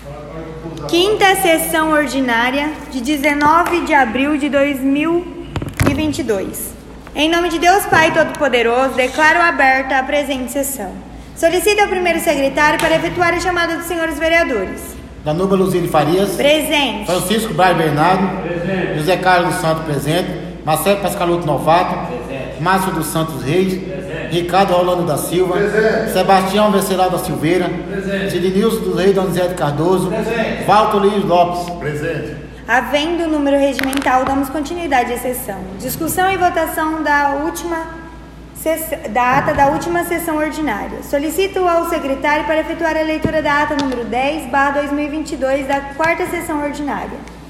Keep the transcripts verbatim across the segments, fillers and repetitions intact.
Quinta sessão ordinária de dezenove de abril de dois mil e vinte e dois. Em nome de Deus Pai Todo-Poderoso, declaro aberta a presente sessão. Solicito ao primeiro secretário para efetuar a chamada dos senhores vereadores. Danuba Luzine Farias. Presente. Francisco Braz Bernardo. Presente. José Carlos dos Santos, presente. Marcelo Pascaluto Novato. Presente. Márcio dos Santos Reis. Presente. Ricardo Rolando da Silva. Presente. Sebastião Venceslau da Silveira. Presente. Sidnilson dos Reis Donizete Cardoso. Presente. Walter Luiz Lopes. Presente. Havendo o número regimental, damos continuidade à sessão. Discussão e votação da última da ata da última sessão ordinária. Solicito ao secretário para efetuar a leitura da ata número dez barra dois mil e vinte e dois da quarta sessão ordinária.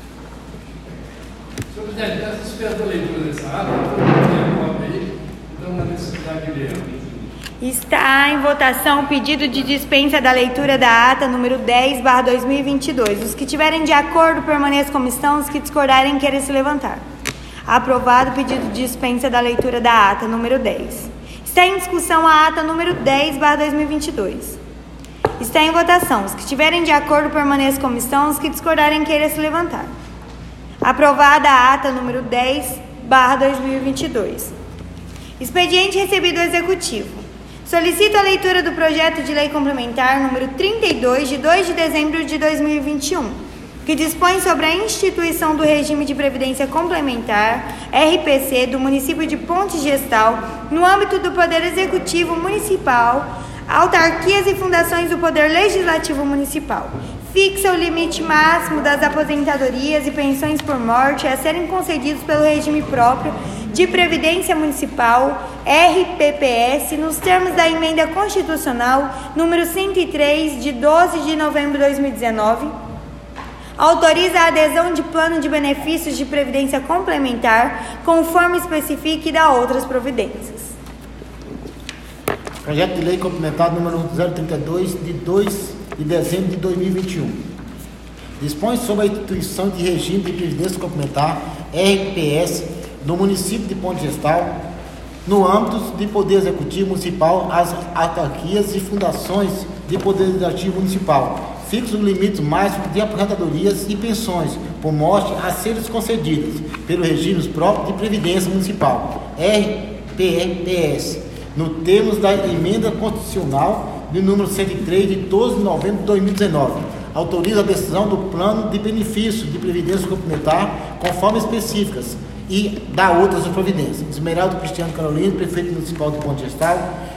Senhor presidente, está suspensa a leitura dessa ata, aí, então na necessidade de ler. Está em votação o pedido de dispensa da leitura da ata número dez barra dois mil e vinte e dois. Os que tiverem de acordo permaneçam como estão, os que discordarem querem se levantar. Aprovado o pedido de dispensa da leitura da ata número dez. Está em discussão a ata número dez barra dois mil e vinte e dois. Está em votação. Os que estiverem de acordo permaneçam como estão. Os que discordarem queiram se levantar. Aprovada a ata número dez barra dois mil e vinte e dois. Expediente recebido do Executivo. Solicito a leitura do projeto de lei complementar número trinta e dois, de dois de dezembro de dois mil e vinte e um. Que dispõe sobre a instituição do regime de previdência complementar, R P C, do município de Ponte Gestal, no âmbito do Poder Executivo Municipal, autarquias e fundações do Poder Legislativo Municipal. Fixa o limite máximo das aposentadorias e pensões por morte a serem concedidos pelo regime próprio de Previdência Municipal, R P P S, nos termos da Emenda Constitucional número cento e três, de doze de novembro de dois mil e dezenove, autoriza a adesão de plano de benefícios de previdência complementar, conforme especifique e dá outras providências. Projeto de lei complementar número zero trinta e dois, de dois de dezembro de dois mil e vinte e um. Dispõe sobre a instituição de regime de previdência complementar, R P S, no município de Ponte Gestal, no âmbito de Poder Executivo Municipal, as autarquias e fundações de Poder Legislativo Municipal. Fixa os limites máximos de aposentadorias e pensões por morte a serem concedidas pelo regime próprio de Previdência Municipal, R P P S, no termos da Emenda Constitucional de número cento e três, de doze de novembro de dois mil e dezenove. Autoriza a decisão do plano de benefícios de previdência complementar, conforme específicas, e dá outras providências. Esmeraldo Cristiano Carolino, prefeito municipal de Ponte Gestal,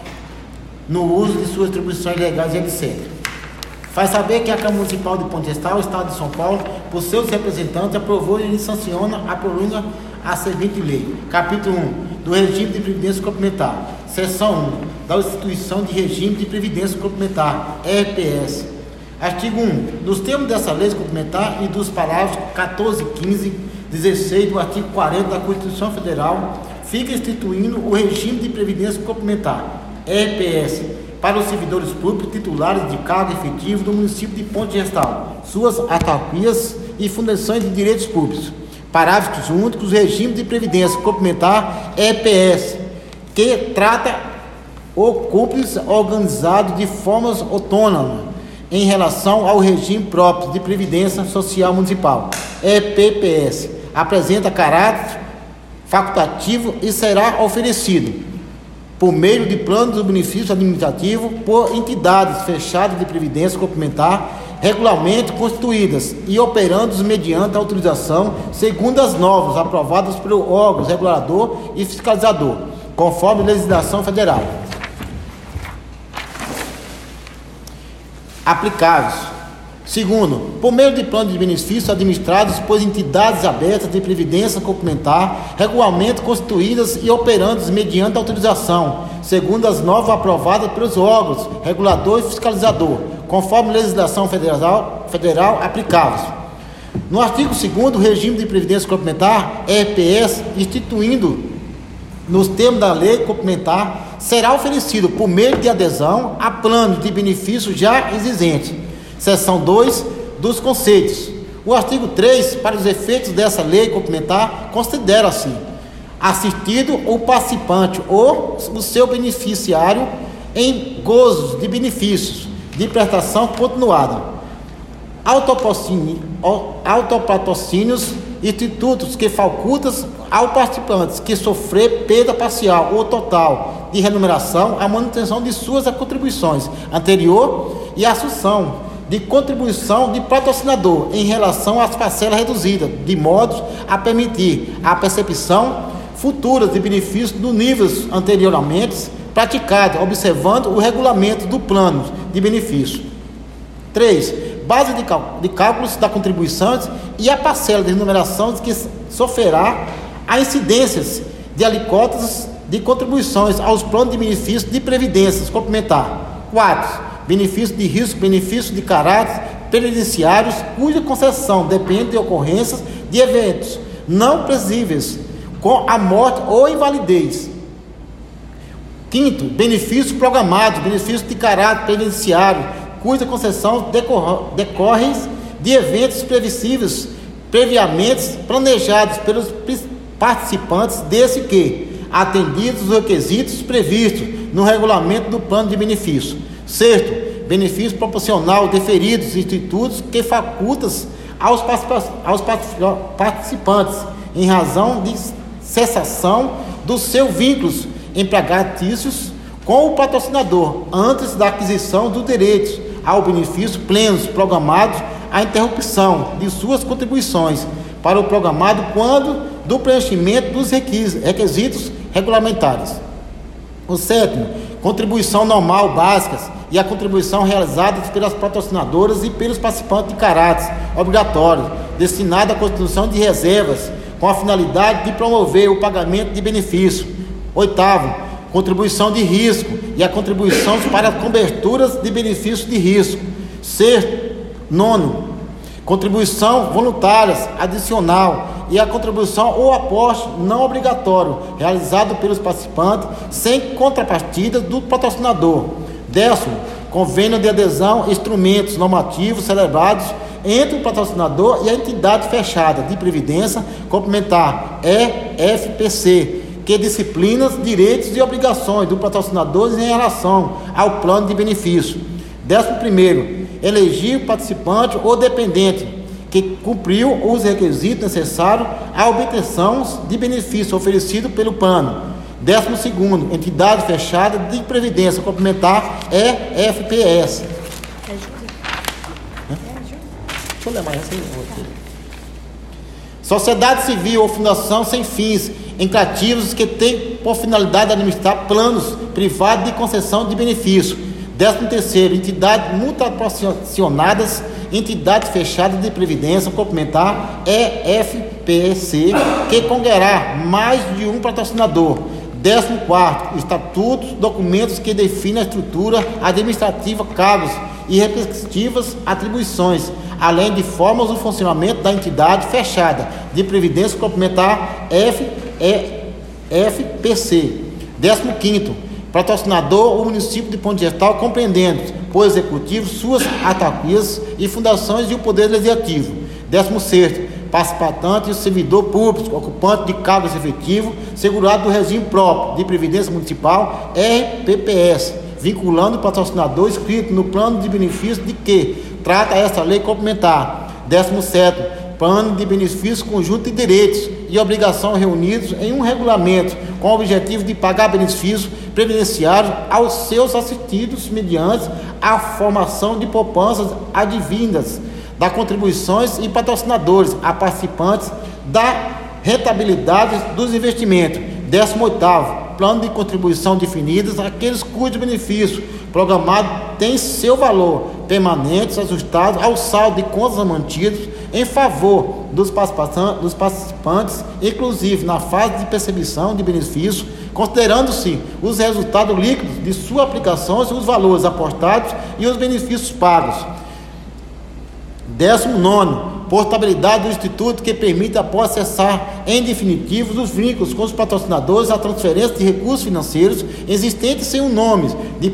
no uso de suas atribuições legais e etcétera. Faz saber que a Câmara Municipal de Ponte Gestal, Estado de São Paulo, por seus representantes, aprovou e sanciona a prolonga a seguinte lei. Capítulo um, do regime de previdência complementar. Seção um, da instituição de regime de previdência complementar, R P S. Artigo um, nos termos dessa lei complementar e dos parágrafos quatorze, quinze, dezesseis do artigo quarenta da Constituição Federal, fica instituindo o regime de previdência complementar, R P S, para os servidores públicos titulares de cargo efetivo do município de Ponte Gestal, suas autarquias e fundações de direitos públicos. Parágrafos únicos, regime de previdência complementar, R P S, que trata o cúmplice organizado de forma autônoma em relação ao regime próprio de previdência social municipal, R P P S, apresenta caráter facultativo e será oferecido por meio de planos de benefício administrativo por entidades fechadas de previdência complementar, regularmente constituídas e operando mediante autorização segundo as normas aprovadas pelo órgão regulador e fiscalizador, conforme legislação federal. Aplicáveis. Segundo, por meio de planos de benefícios administrados por entidades abertas de previdência complementar, regularmente constituídas e operantes mediante autorização, segundo as normas aprovadas pelos órgãos regulador e fiscalizador, conforme legislação federal, federal aplicáveis. No artigo segundo, o regime de previdência complementar, R P S, instituindo nos termos da lei complementar, será oferecido por meio de adesão a planos de benefícios já existentes. Seção dois dos conceitos. O artigo três, para os efeitos dessa lei complementar, considera-se assistido o participante ou o seu beneficiário em gozos de benefícios de prestação continuada, autopatrocínio, autopatrocínios, institutos que facultam aos participantes que sofrer perda parcial ou total de remuneração a manutenção de suas contribuições anterior e a assunção de contribuição de patrocinador em relação às parcelas reduzidas, de modo a permitir a percepção futura de benefícios dos níveis anteriormente praticados, observando o regulamento do plano de benefício. três. Base de, cal- de cálculos da contribuição e a parcela de remuneração que sofrerá a incidências de alíquotas de contribuições aos planos de benefícios de previdências complementar. quatro. Benefícios de risco, benefícios de caráter previdenciários, cuja concessão depende de ocorrências de eventos não previsíveis, com a morte ou invalidez. Quinto, benefícios programados, benefícios de caráter previdenciário, cuja concessão decor- decorre de eventos previsíveis previamente planejados pelos participantes, desde que atendidos os requisitos previstos no regulamento do plano de benefício. Sexto, benefício proporcional deferidos institutos que facultam aos, participa- aos participantes em razão de cessação dos seus vínculos empregatícios com o patrocinador antes da aquisição dos direitos ao benefício plenos programados a interrupção de suas contribuições para o programado quando do preenchimento dos requisitos, requisitos regulamentares. O sétimo, contribuição normal básicas e a contribuição realizada pelas patrocinadoras e pelos participantes de caráter obrigatório, destinada à constituição de reservas com a finalidade de promover o pagamento de benefício. Oitavo, contribuição de risco e a contribuição para coberturas de benefícios de risco. Sexto, nono, contribuição voluntárias adicional e a contribuição ou aporte não obrigatório realizado pelos participantes sem contrapartida do patrocinador. Décimo, convênio de adesão, instrumentos normativos celebrados entre o patrocinador e a entidade fechada de previdência complementar E F P C, que disciplina os direitos e obrigações do patrocinador em relação ao plano de benefício. Décimo primeiro, elegir participante ou dependente que cumpriu os requisitos necessários à obtenção de benefício oferecido pelo plano. Décimo segundo, entidade fechada de previdência complementar E F P S. Deixa eu ler mais assim. Sociedade civil ou fundação sem fins lucrativos que tem por finalidade administrar planos privados de concessão de benefício. Décimo terceiro, entidades mutacionadas, entidades fechadas de previdência complementar E F P C, que congregará mais de um patrocinador. Décimo quarto, estatutos, documentos que definem a estrutura administrativa, cargos e respectivas atribuições, além de formas do funcionamento da entidade fechada de previdência complementar F P C. Décimo quinto, patrocinador o município de Ponte Gestal, compreendendo por executivo suas autarquias e fundações e o poder legislativo. Décimo sexto, participante e servidor público, ocupante de cargos efetivos, segurado do regime próprio de previdência municipal, R P P S, vinculando o patrocinador inscrito no plano de benefício de que trata esta lei complementar. Décimo sétimo, plano de benefícios conjunto de direitos e obrigações reunidos em um regulamento com o objetivo de pagar benefícios previdenciários aos seus assistidos mediante a formação de poupanças advindas das contribuições e patrocinadores a participantes da rentabilidade dos investimentos. Décimo oitavo, plano de contribuição definidos aqueles cujos benefícios programados têm seu valor permanente ajustado ao saldo de contas mantidos em favor dos participantes, dos participantes, inclusive na fase de percepção de benefícios, considerando-se os resultados líquidos de sua aplicação, os valores apostados e os benefícios pagos. Décimo nono, portabilidade do Instituto que permite, após cessar em definitivo os vínculos com os patrocinadores, a transferência de recursos financeiros existentes sem o nome de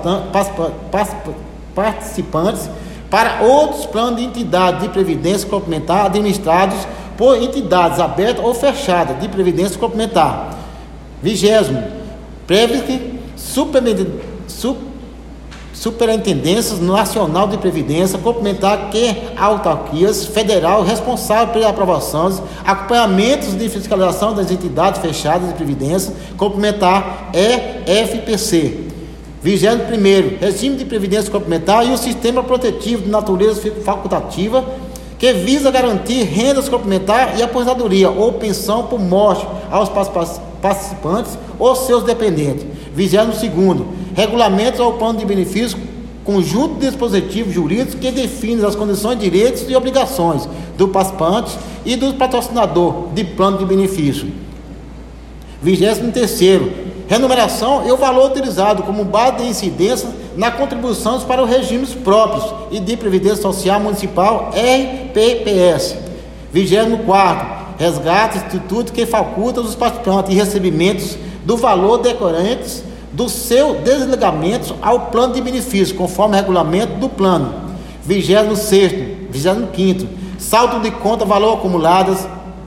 participantes para outros planos de entidade de previdência complementar administrados por entidades abertas ou fechadas de previdência complementar. Vigésimo, prévio Superintendência Nacional de Previdência Complementar, que autarquias federal responsável pela aprovação, acompanhamentos de fiscalização das entidades fechadas de previdência complementar E F P C. vigésimo primeiro, regime de previdência complementar e o sistema protetivo de natureza facultativa, que visa garantir rendas complementares e aposentadoria ou pensão por morte aos participantes ou seus dependentes. vigésimo segundo, regulamentos ao plano de benefícios, conjunto de dispositivos jurídicos que definem as condições, direitos e obrigações do participante e do patrocinador de plano de benefício. vigésimo terceiro, remuneração e o valor utilizado como base de incidência na contribuições para os regimes próprios e de previdência social municipal R P P S. vigésimo quarto, resgate instituto que faculta os participantes e recebimentos do valor decorrentes do seu desligamento ao plano de benefício, conforme o regulamento do plano. vigésimo sexto, vigésimo quinto, saldo de conta valor acumuladas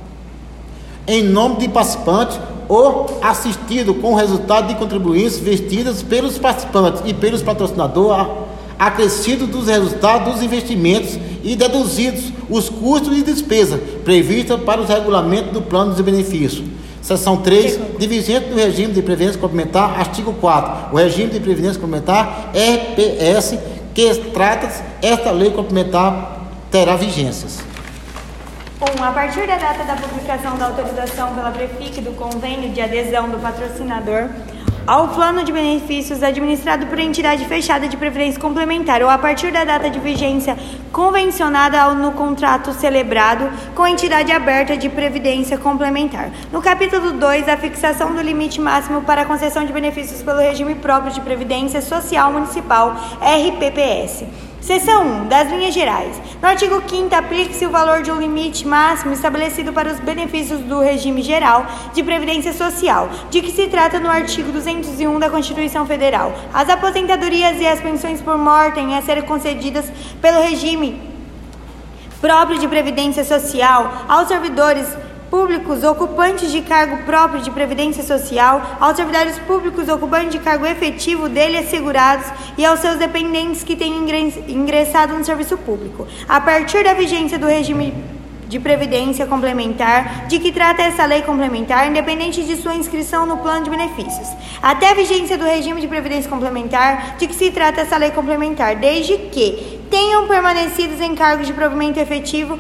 em nome de participantes ou assistido com o resultado de contribuições vestidas pelos participantes e pelos patrocinadores, acrescido dos resultados dos investimentos e deduzidos os custos e despesas previstas para os regulamentos do plano de benefício. Seção três, divergente do regime de previdência complementar, artigo quatro. O regime de previdência complementar R P S, que trata esta lei complementar, terá vigências. um. A partir da data da publicação da autorização pela Prefic do convênio de adesão do patrocinador ao plano de benefícios administrado por entidade fechada de previdência complementar ou a partir da data de vigência convencionada no contrato celebrado com a entidade aberta de previdência complementar. No capítulo dois, a fixação do limite máximo para a concessão de benefícios pelo regime próprio de previdência social municipal, R P P S. Seção um, das linhas gerais. No artigo quinto, aplica-se o valor de um limite máximo estabelecido para os benefícios do regime geral de previdência social, de que se trata no artigo duzentos e um da Constituição Federal. As aposentadorias e as pensões por mortem a serem concedidas pelo regime próprio de previdência social aos servidores públicos ocupantes de cargo próprio de previdência social, aos servidores públicos ocupantes de cargo efetivo dele assegurados e aos seus dependentes que tenham ingressado no serviço público. A partir da vigência do regime de previdência complementar, de que trata essa lei complementar, independente de sua inscrição no plano de benefícios, até a vigência do regime de previdência complementar, de que se trata essa lei complementar, desde que tenham permanecido em cargos de provimento efetivo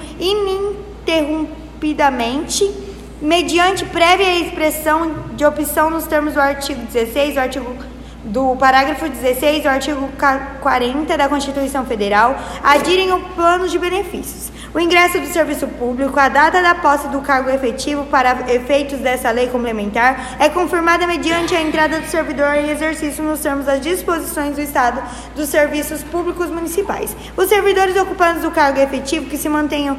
ininterrupidamente, mediante prévia expressão de opção nos termos do artigo dezesseis, do artigo do parágrafo dezesseis do artigo quarenta da Constituição Federal, adirem ao plano de benefícios. O ingresso do serviço público, a data da posse do cargo efetivo para efeitos dessa lei complementar, é confirmada mediante a entrada do servidor em exercício nos termos das disposições do Estado dos Serviços Públicos Municipais. Os servidores ocupantes do cargo efetivo que se mantenham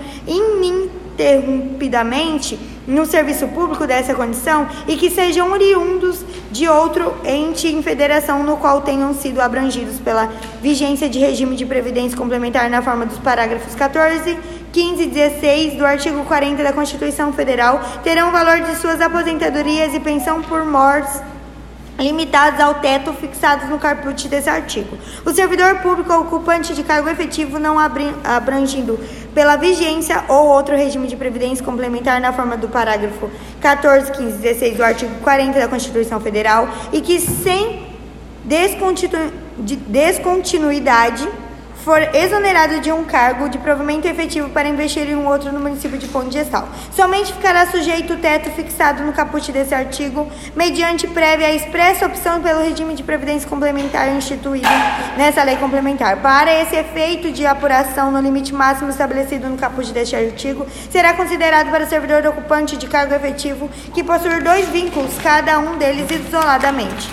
ininterrupidamente no serviço público dessa condição e que sejam oriundos de outro ente em federação no qual tenham sido abrangidos pela vigência de regime de previdência complementar na forma dos parágrafos quatorze, quinze e dezesseis do artigo quarenta da Constituição Federal terão o valor de suas aposentadorias e pensão por mortes limitados ao teto fixados no caput desse artigo. O servidor público ocupante de cargo efetivo não abrangido pela vigência ou outro regime de previdência complementar na forma do parágrafo quatorze, quinze e dezesseis do artigo quarenta da Constituição Federal e que sem descontinu- de descontinuidade for exonerado de um cargo de provimento efetivo para investir em um outro no município de Ponte Gestal, somente ficará sujeito o teto fixado no caput desse artigo, mediante prévia expressa opção pelo regime de previdência complementar instituído nessa lei complementar. Para esse efeito de apuração no limite máximo estabelecido no caput deste artigo, será considerado para o servidor ocupante de cargo efetivo que possuir dois vínculos, cada um deles isoladamente.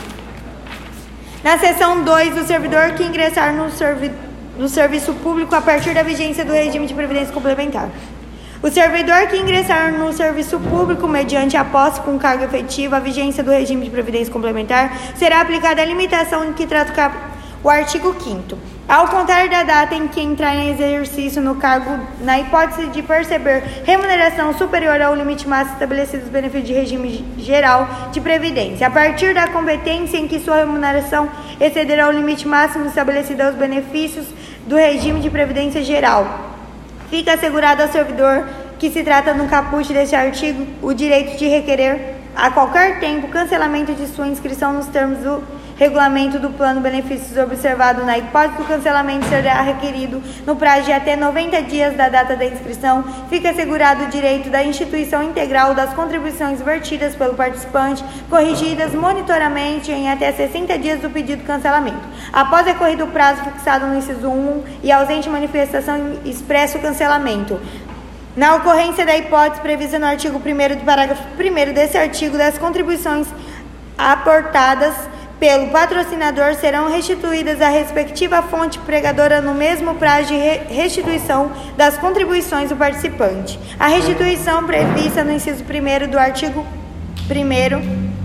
Na seção dois, o servidor que ingressar no servidor no serviço público a partir da vigência do regime de previdência complementar. O servidor que ingressar no serviço público mediante a posse com cargo efetivo, a vigência do regime de previdência complementar será aplicada a limitação em que trata o artigo quinto. Ao contar da data em que entrar em exercício no cargo, na hipótese de perceber remuneração superior ao limite máximo estabelecido nos benefícios de regime geral de previdência, a partir da competência em que sua remuneração excederá o limite máximo estabelecido aos benefícios do regime de previdência geral, fica assegurado ao servidor que se trata no caput deste artigo o direito de requerer a qualquer tempo cancelamento de sua inscrição nos termos do regulamento do plano de benefícios observado. Na hipótese do cancelamento será requerido no prazo de até noventa dias da data da inscrição, fica assegurado o direito da instituição integral das contribuições vertidas pelo participante, corrigidas monitoramente em até sessenta dias do pedido de cancelamento. Após ocorrido o prazo fixado no inciso um e ausente manifestação expressa o cancelamento, na ocorrência da hipótese prevista no artigo primeiro do parágrafo primeiro desse artigo, das contribuições aportadas pelo patrocinador serão restituídas à respectiva fonte pregadora no mesmo prazo de restituição das contribuições do participante. A restituição prevista no inciso primeiro do artigo primeiro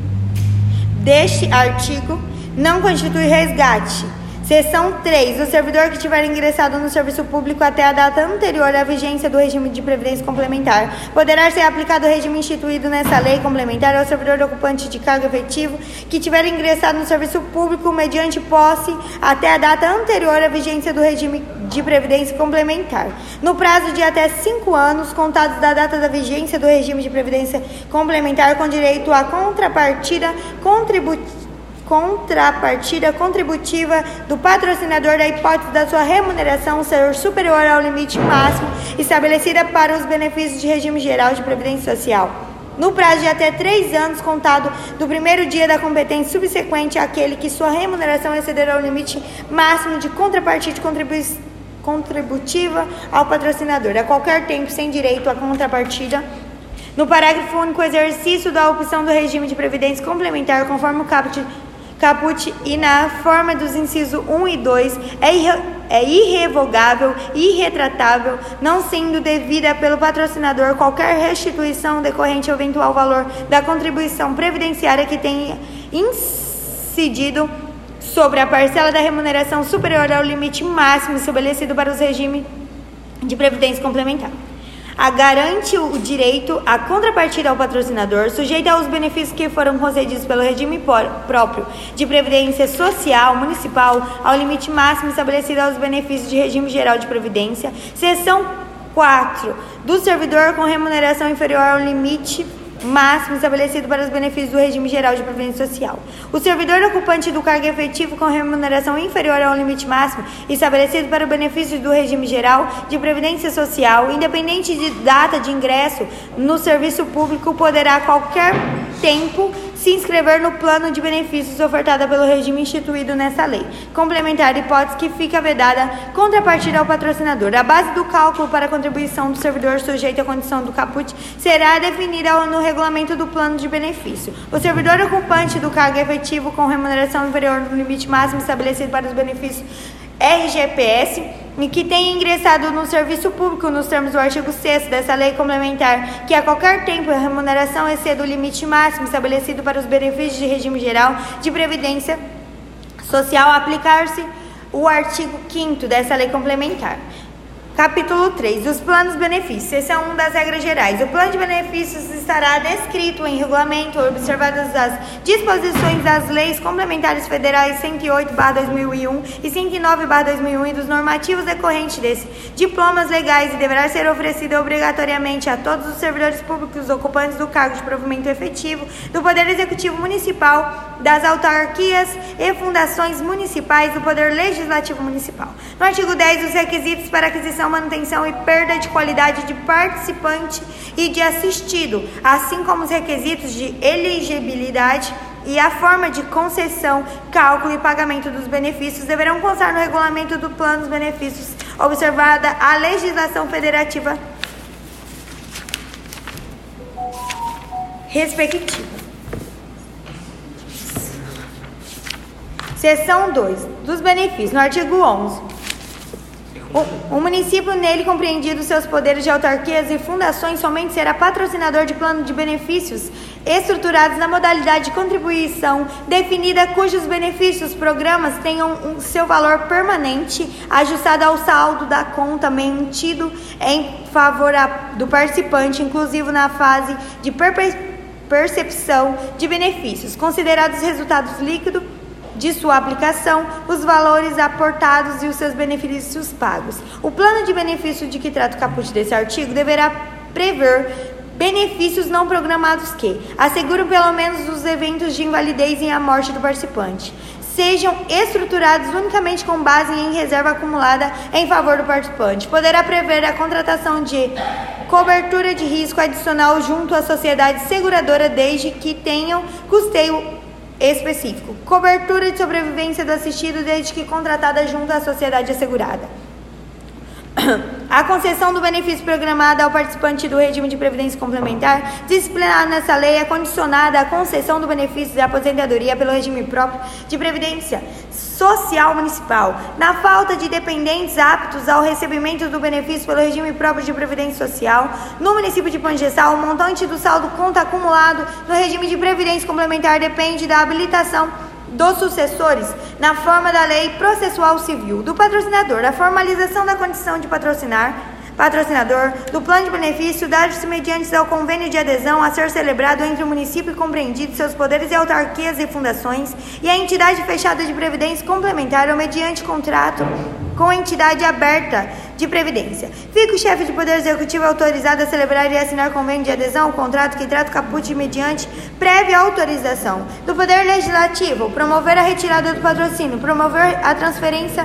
deste artigo não constitui resgate. Seção três. O servidor que tiver ingressado no serviço público até a data anterior à vigência do regime de previdência complementar poderá ser aplicado o regime instituído nessa lei complementar ao servidor ocupante de cargo efetivo que tiver ingressado no serviço público mediante posse até a data anterior à vigência do regime de previdência complementar, no prazo de até cinco anos contados da data da vigência do regime de previdência complementar, com direito à contrapartida contributiva contrapartida contributiva do patrocinador da hipótese da sua remuneração ser superior ao limite máximo estabelecida para os benefícios de regime geral de previdência social, no prazo de até três anos contado do primeiro dia da competência subsequente àquele que sua remuneração excederá o limite máximo de contrapartida contribu contributiva ao patrocinador, a qualquer tempo sem direito à contrapartida. No parágrafo único, o exercício da opção do regime de previdência complementar, conforme o caput caput e na forma dos incisos um e dois é, irre, é irrevogável e irretratável, não sendo devida pelo patrocinador qualquer restituição decorrente ao eventual valor da contribuição previdenciária que tenha incidido sobre a parcela da remuneração superior ao limite máximo estabelecido para os regimes de previdência complementar. A garante o direito à contrapartida ao patrocinador, sujeita aos benefícios que foram concedidos pelo regime próprio de previdência social municipal, ao limite máximo estabelecido aos benefícios de regime geral de previdência. Seção quatro. Do servidor com remuneração inferior ao limite máximo estabelecido para os benefícios do regime geral de previdência social. O servidor ocupante do cargo efetivo com remuneração inferior ao limite máximo estabelecido para o benefício do regime geral de previdência social, independente de data de ingresso no serviço público, poderá a qualquer tempo se inscrever no plano de benefícios ofertado pelo regime instituído nessa lei complementar, hipótese que fica vedada contrapartida ao patrocinador. A base do cálculo para a contribuição do servidor sujeito à condição do caput será definida no regulamento do plano de benefício. O servidor ocupante do cargo efetivo com remuneração inferior ao limite máximo estabelecido para os benefícios R G P S e que tenha ingressado no serviço público nos termos do artigo sexto dessa lei complementar, que a qualquer tempo a remuneração exceda o limite máximo estabelecido para os benefícios de regime geral de previdência social, aplicar-se o artigo quinto dessa lei complementar. Capítulo três. Os planos de benefícios. Seção um das regras gerais. O plano de benefícios estará descrito em regulamento, observadas as disposições das leis complementares federais cento e oito barra dois mil e um e cento e nove barra dois mil e um e dos normativos decorrentes desse, diplomas legais, e deverá ser oferecido obrigatoriamente a todos os servidores públicos ocupantes do cargo de provimento efetivo do Poder Executivo Municipal, das autarquias e fundações municipais, do Poder Legislativo Municipal. No artigo dez, os requisitos para aquisição, manutenção e perda de qualidade de participante e de assistido, assim como os requisitos de elegibilidade e a forma de concessão, cálculo e pagamento dos benefícios deverão constar no regulamento do plano dos benefícios, observada a legislação federativa respectiva. Seção dois. Dos benefícios. No artigo onze. O, o município, nele compreendidos seus poderes de autarquias e fundações, somente será patrocinador de plano de benefícios estruturados na modalidade de contribuição definida, cujos benefícios programas tenham um, seu valor permanente ajustado ao saldo da conta mantido em favor a, do participante, inclusive na fase de perpe, percepção de benefícios, considerados resultados líquidos de sua aplicação, os valores aportados e os seus benefícios pagos. O plano de benefício de que trata o caput desse artigo deverá prever benefícios não programados que asseguram pelo menos os eventos de invalidez e a morte do participante, sejam estruturados unicamente com base em reserva acumulada em favor do participante. Poderá prever a contratação de cobertura de risco adicional junto à sociedade seguradora desde que tenham custeio específico. Cobertura de sobrevivência do assistido desde que contratada junto à sociedade assegurada. A concessão do benefício programado ao participante do regime de previdência complementar, disciplinado nessa lei, é condicionada à concessão do benefício de aposentadoria pelo regime próprio de previdência social municipal. Na falta de dependentes aptos ao recebimento do benefício pelo regime próprio de previdência social, no município de Panjessal, o montante do saldo conta acumulado no regime de previdência complementar depende da habilitação dos sucessores, na forma da lei processual civil, do patrocinador. A formalização da condição de patrocinar, patrocinador, do plano de benefício, dá-se mediante ao convênio de adesão a ser celebrado entre o município compreendido, seus poderes e autarquias e fundações, e a entidade fechada de previdência complementar, ou mediante contrato com a entidade aberta de previdência. Fica o chefe de poder executivo autorizado a celebrar e assinar convênio de adesão ao contrato que trata o caput mediante prévia autorização do poder legislativo, promover a retirada do patrocínio, promover a transferência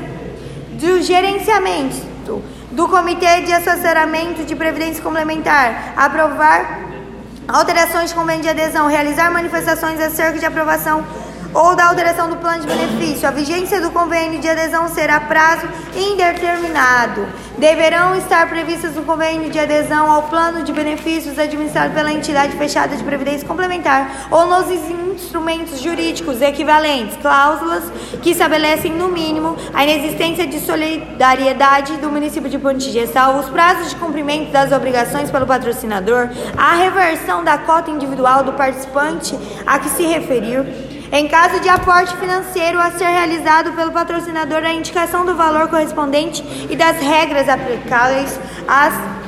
do gerenciamento do Comitê de Assessoramento de Previdência Complementar, aprovar alterações de convênio de adesão, realizar manifestações acerca de aprovação ou da alteração do plano de benefício. A vigência do convênio de adesão será prazo indeterminado. Deverão estar previstas no convênio de adesão ao plano de benefícios administrado pela entidade fechada de previdência complementar ou nos instrumentos jurídicos equivalentes, cláusulas que estabelecem, no mínimo, a inexistência de solidariedade do município de Panjessal, os prazos de cumprimento das obrigações pelo patrocinador, a reversão da cota individual do participante a que se referir. Em caso de aporte financeiro a ser realizado pelo patrocinador, a indicação do valor correspondente e das regras aplicáveis às,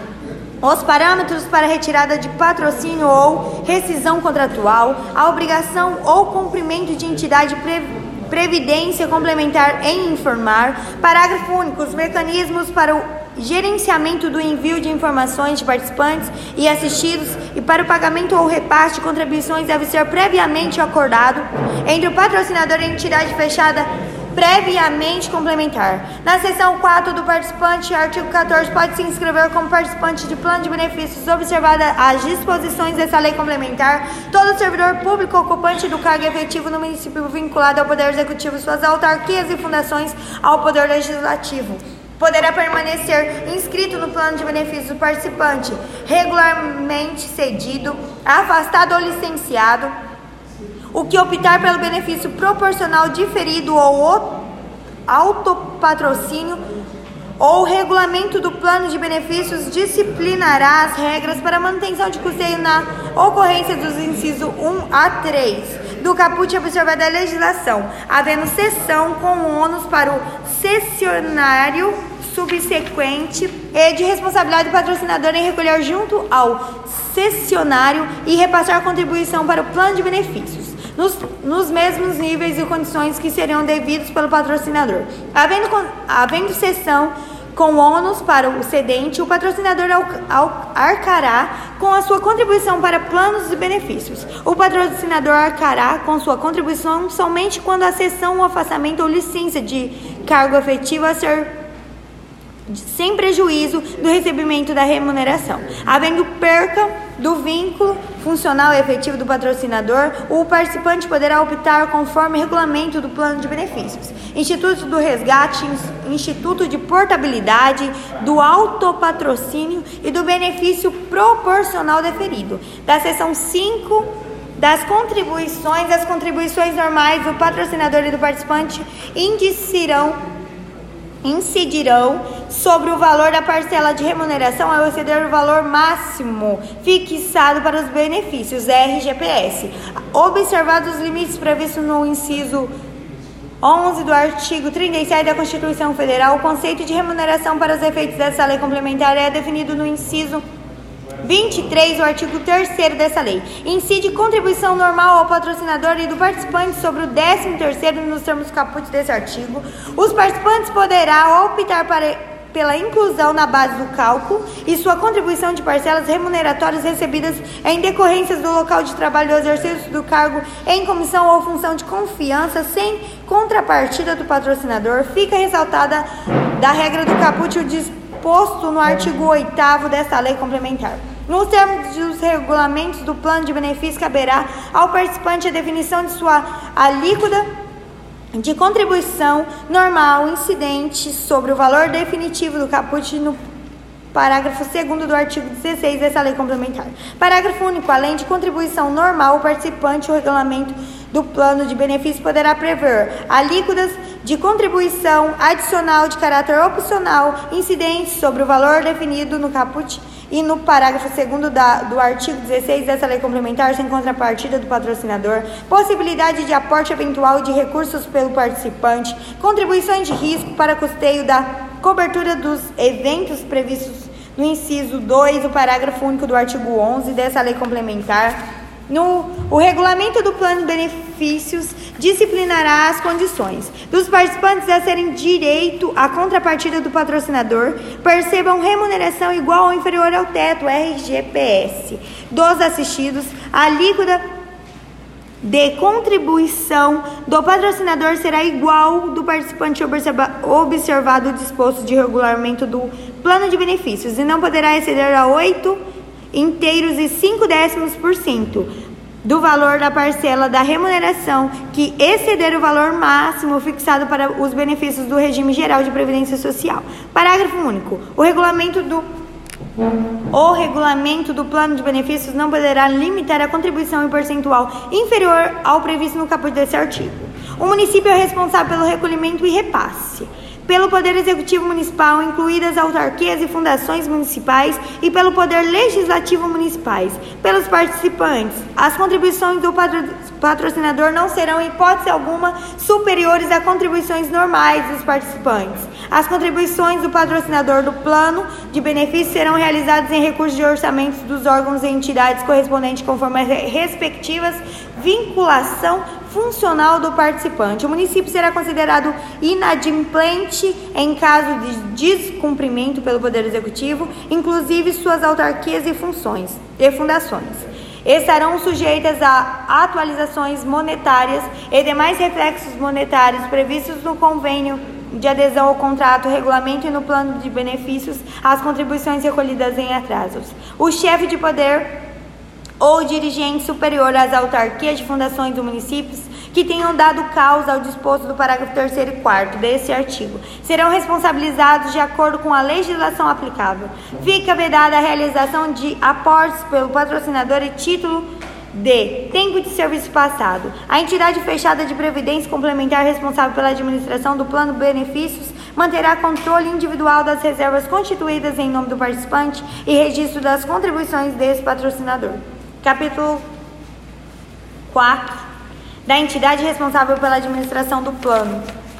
aos parâmetros para retirada de patrocínio ou rescisão contratual, a obrigação ou cumprimento de entidade pre, previdência complementar em informar. Parágrafo único. Os mecanismos para o gerenciamento do envio de informações de participantes e assistidos e para o pagamento ou repasse de contribuições deve ser previamente acordado entre o patrocinador e a entidade fechada previamente complementar. Na seção quatro do participante, artigo quatorze, pode se inscrever como participante de plano de benefícios, observada as disposições dessa lei complementar, todo servidor público ocupante do cargo efetivo no município vinculado ao Poder Executivo, suas autarquias e fundações ao Poder Legislativo. Poderá permanecer inscrito no plano de benefícios do participante, regularmente cedido, afastado ou licenciado, o que optar pelo benefício proporcional diferido ou autopatrocínio ou regulamento do plano de benefícios disciplinará as regras para manutenção de custeio na ocorrência dos incisos um a três do caput observada a legislação, havendo cessão com ônus para o cessionário subsequente e de responsabilidade do patrocinador em recolher junto ao cessionário e repassar a contribuição para o plano de benefícios, nos, nos mesmos níveis e condições que seriam devidos pelo patrocinador. Havendo, havendo cessão com ônus para o cedente, o patrocinador arcará com a sua contribuição para planos e benefícios. O patrocinador arcará com sua contribuição somente quando a cessão, o afastamento ou licença de cargo efetivo a ser sem prejuízo do recebimento da remuneração. Havendo perca do vínculo funcional e efetivo do patrocinador, o participante poderá optar conforme regulamento do plano de benefícios, Instituto do Resgate, Instituto de Portabilidade, do autopatrocínio e do benefício proporcional deferido. Da seção cinco das contribuições, as contribuições normais do patrocinador e do participante indicarão incidirão sobre o valor da parcela de remuneração ao exceder o valor máximo fixado para os benefícios R G P S, observados os limites previstos no inciso onze do artigo trinta e sete da Constituição Federal. O conceito de remuneração para os efeitos dessa lei complementar é definido no inciso vinte e três do artigo terceiro dessa lei. Incide contribuição normal ao patrocinador e do participante sobre o décimo terceiro nos termos caput desse artigo. Os participantes poderão optar para, pela inclusão na base do cálculo e sua contribuição de parcelas remuneratórias recebidas em decorrências do local de trabalho do exercício do cargo em comissão ou função de confiança sem contrapartida do patrocinador. Fica ressaltada da regra do caput o disposto no artigo oitavo desta lei complementar. Nos termos dos regulamentos do plano de benefício, caberá ao participante a definição de sua alíquota de contribuição normal incidente sobre o valor definitivo do caput no parágrafo segundo do artigo dezesseis dessa lei complementar. Parágrafo único. Além de contribuição normal, o participante, o regulamento do plano de benefício poderá prever alíquotas de contribuição adicional de caráter opcional incidentes sobre o valor definido no caput e no parágrafo segundo da, do artigo dezesseis dessa lei complementar, sem contrapartida do patrocinador, possibilidade de aporte eventual de recursos pelo participante, contribuições de risco para custeio da cobertura dos eventos previstos no inciso dois do parágrafo único do artigo onze dessa lei complementar. No, o regulamento do plano de benefícios disciplinará as condições dos participantes a serem direito à contrapartida do patrocinador, percebam remuneração igual ou inferior ao teto R G P S dos assistidos, a alíquota de contribuição do patrocinador será igual do participante observa, observado o disposto de regulamento do plano de benefícios e não poderá exceder a oito inteiros e cinco décimos por cento do valor da parcela da remuneração que exceder o valor máximo fixado para os benefícios do regime geral de previdência social. Parágrafo único. O regulamento do O regulamento do plano de benefícios não poderá limitar a contribuição em percentual inferior ao previsto no caput desse artigo. O município é responsável pelo recolhimento e repasse pelo Poder Executivo Municipal, incluídas autarquias e fundações municipais, e pelo Poder Legislativo Municipais, pelos participantes. As contribuições do patro... patrocinador não serão, em hipótese alguma, superiores a contribuições normais dos participantes. As contribuições do patrocinador do plano de benefícios serão realizadas em recursos de orçamentos dos órgãos e entidades correspondentes conforme as respectivas vinculação funcional do participante. O município será considerado inadimplente em caso de descumprimento pelo Poder Executivo, inclusive suas autarquias e funções e fundações. Estarão sujeitas a atualizações monetárias e demais reflexos monetários previstos no convênio de adesão ao contrato, regulamento e no plano de benefícios, as contribuições recolhidas em atrasos. O chefe de poder ou dirigente superior às autarquias de fundações do município que tenham dado causa ao disposto do parágrafo terceiro e quarto desse artigo serão responsabilizados de acordo com a legislação aplicável. Fica vedada a realização de aportes pelo patrocinador e título de tempo de serviço passado. A entidade fechada de previdência complementar responsável pela administração do plano de benefícios manterá controle individual das reservas constituídas em nome do participante e registro das contribuições desse patrocinador. Capítulo quatro. Da entidade responsável pela administração do plano.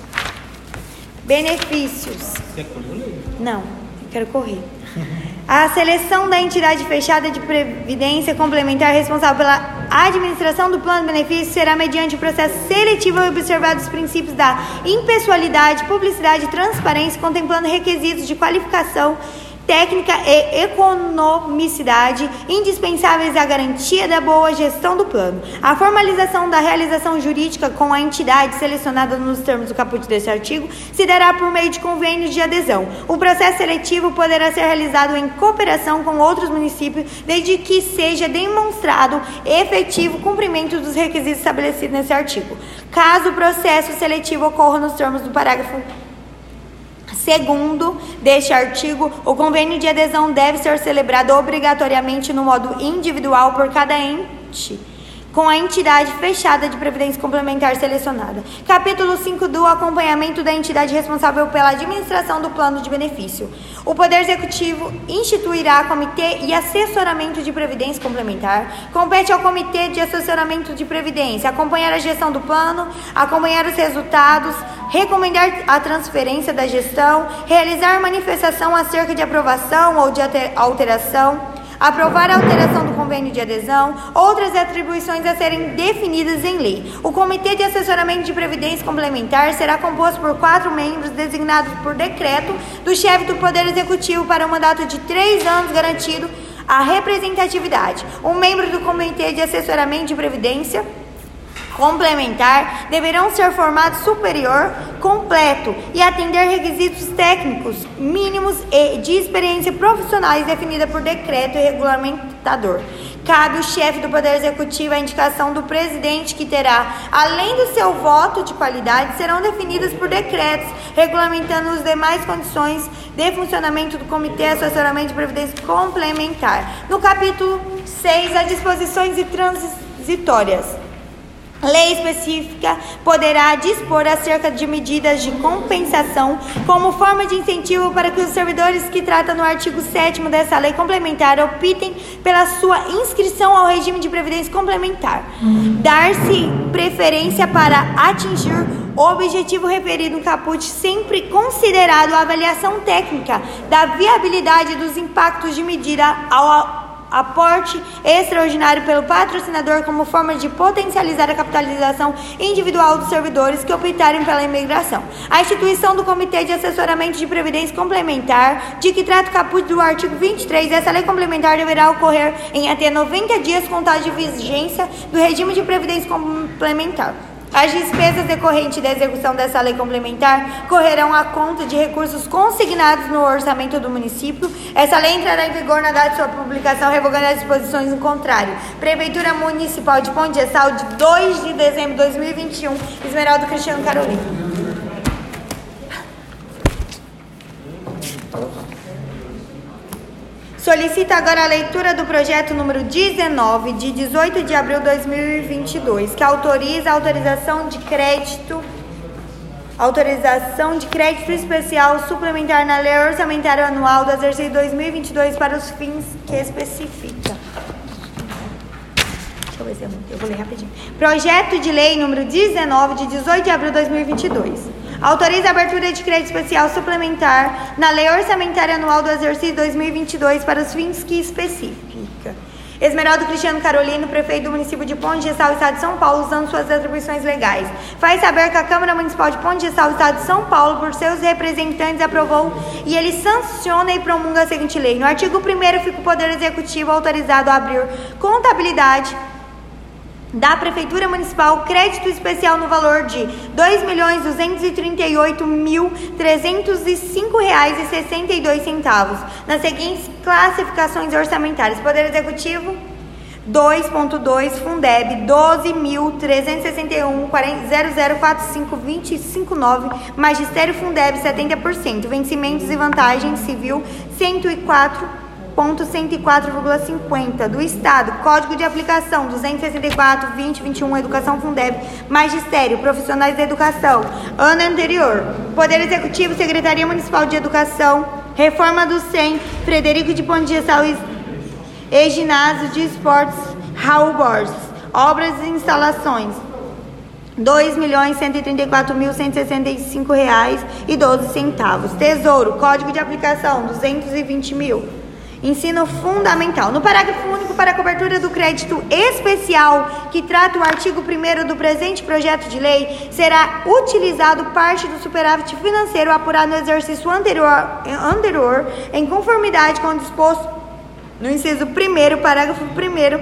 Benefícios. Não, eu quero correr. A seleção da entidade fechada de previdência complementar responsável pela administração do plano de benefícios será mediante o processo seletivo e observado os princípios da impessoalidade, publicidade e transparência, contemplando requisitos de qualificação técnica e economicidade indispensáveis à garantia da boa gestão do plano. A formalização da realização jurídica com a entidade selecionada nos termos do caput desse artigo se dará por meio de convênios de adesão. O processo seletivo poderá ser realizado em cooperação com outros municípios, desde que seja demonstrado efetivo cumprimento dos requisitos estabelecidos nesse artigo. Caso o processo seletivo ocorra nos termos do parágrafo segundo deste artigo, o convênio de adesão deve ser celebrado obrigatoriamente no modo individual por cada ente com a entidade fechada de previdência complementar selecionada. Capítulo cinco do acompanhamento da entidade responsável pela administração do plano de benefício. O Poder Executivo instituirá comitê e assessoramento de previdência complementar. Compete ao comitê de assessoramento de previdência acompanhar a gestão do plano, acompanhar os resultados, recomendar a transferência da gestão, realizar manifestação acerca de aprovação ou de alteração, aprovar a alteração do convênio de adesão, outras atribuições a serem definidas em lei. O Comitê de Assessoramento de Previdência Complementar será composto por quatro membros designados por decreto do chefe do Poder Executivo para um mandato de três anos garantido a representatividade. Um membro do Comitê de Assessoramento de Previdência Complementar deverão ser formados superior completo e atender requisitos técnicos mínimos e de experiência profissionais definida por decreto e regulamentador. Cabe ao chefe do Poder Executivo a indicação do presidente, que terá, além do seu voto de qualidade, serão definidas por decretos, regulamentando as demais condições de funcionamento do Comitê de Assessoramento de Previdência Complementar. No capítulo seis, as disposições e transitórias. Lei específica poderá dispor acerca de medidas de compensação como forma de incentivo para que os servidores que tratam no artigo sétimo dessa lei complementar optem pela sua inscrição ao regime de previdência complementar. Dar-se preferência para atingir o objetivo referido no caput, sempre considerado a avaliação técnica da viabilidade dos impactos de medida ao aporte extraordinário pelo patrocinador como forma de potencializar a capitalização individual dos servidores que optarem pela imigração. A instituição do Comitê de Assessoramento de Previdência Complementar, de que trata o caput do artigo vinte e três, essa lei complementar deverá ocorrer em até noventa dias contados de vigência do regime de previdência complementar. As despesas decorrentes da execução dessa lei complementar correrão à conta de recursos consignados no orçamento do município. Essa lei entrará em vigor na data de sua publicação, revogando as disposições em contrário. Prefeitura Municipal de Pão de Açal, de dois de dezembro de dois mil e vinte e um, Esmeraldo Cristiano Carolina. Solicito agora a leitura do projeto número dezenove, de dezoito de abril de dois mil e vinte e dois, que autoriza a autorização de crédito, autorização de crédito especial suplementar na Lei Orçamentária Anual do exercício dois mil e vinte e dois para os fins que especifica. Deixa eu ver se eu, eu vou ler rapidinho. Projeto de Lei número dezenove, de dezoito de abril de dois mil e vinte e dois. Autoriza a abertura de crédito especial suplementar na Lei Orçamentária Anual do exercício dois mil e vinte e dois para os fins que especifica. Esmeraldo Cristiano Carolino, prefeito do município de Pão de Açal, Estado de São Paulo, usando suas atribuições legais. Faz saber que a Câmara Municipal de Pão de Açal, Estado de São Paulo, por seus representantes, aprovou e ele sanciona e promulga a seguinte lei. No artigo primeiro, fica o Poder Executivo autorizado a abrir contabilidade da Prefeitura Municipal, crédito especial no valor de dois milhões duzentos e trinta e oito mil trezentos e cinco reais e sessenta e dois centavos, nas seguintes classificações orçamentárias. Poder Executivo, dois ponto dois, Fundeb, doze mil trezentos e sessenta e um, zero zero quatro cinco, vinte e cinco nove, Magistério Fundeb, setenta por cento, vencimentos e vantagens civil, cento e quatro ponto cento e quatro vírgula cinquenta do Estado, Código de Aplicação duzentos e sessenta e quatro, vinte, vinte e um, Educação Fundeb, Magistério, Profissionais da Educação, ano anterior. Poder Executivo, Secretaria Municipal de Educação, Reforma do S E M, Frederico de Pão de Açal e Ginásio de Esportes Raul Borges, obras e instalações, dois milhões cento e trinta e quatro mil cento e sessenta e cinco reais e doze centavos. Tesouro, Código de Aplicação duzentos e vinte mil. Ensino fundamental. No parágrafo único, para a cobertura do crédito especial que trata o artigo primeiro do presente projeto de lei, será utilizado parte do superávit financeiro apurado no exercício anterior, anterior em conformidade com o disposto no inciso primeiro, parágrafo primeiro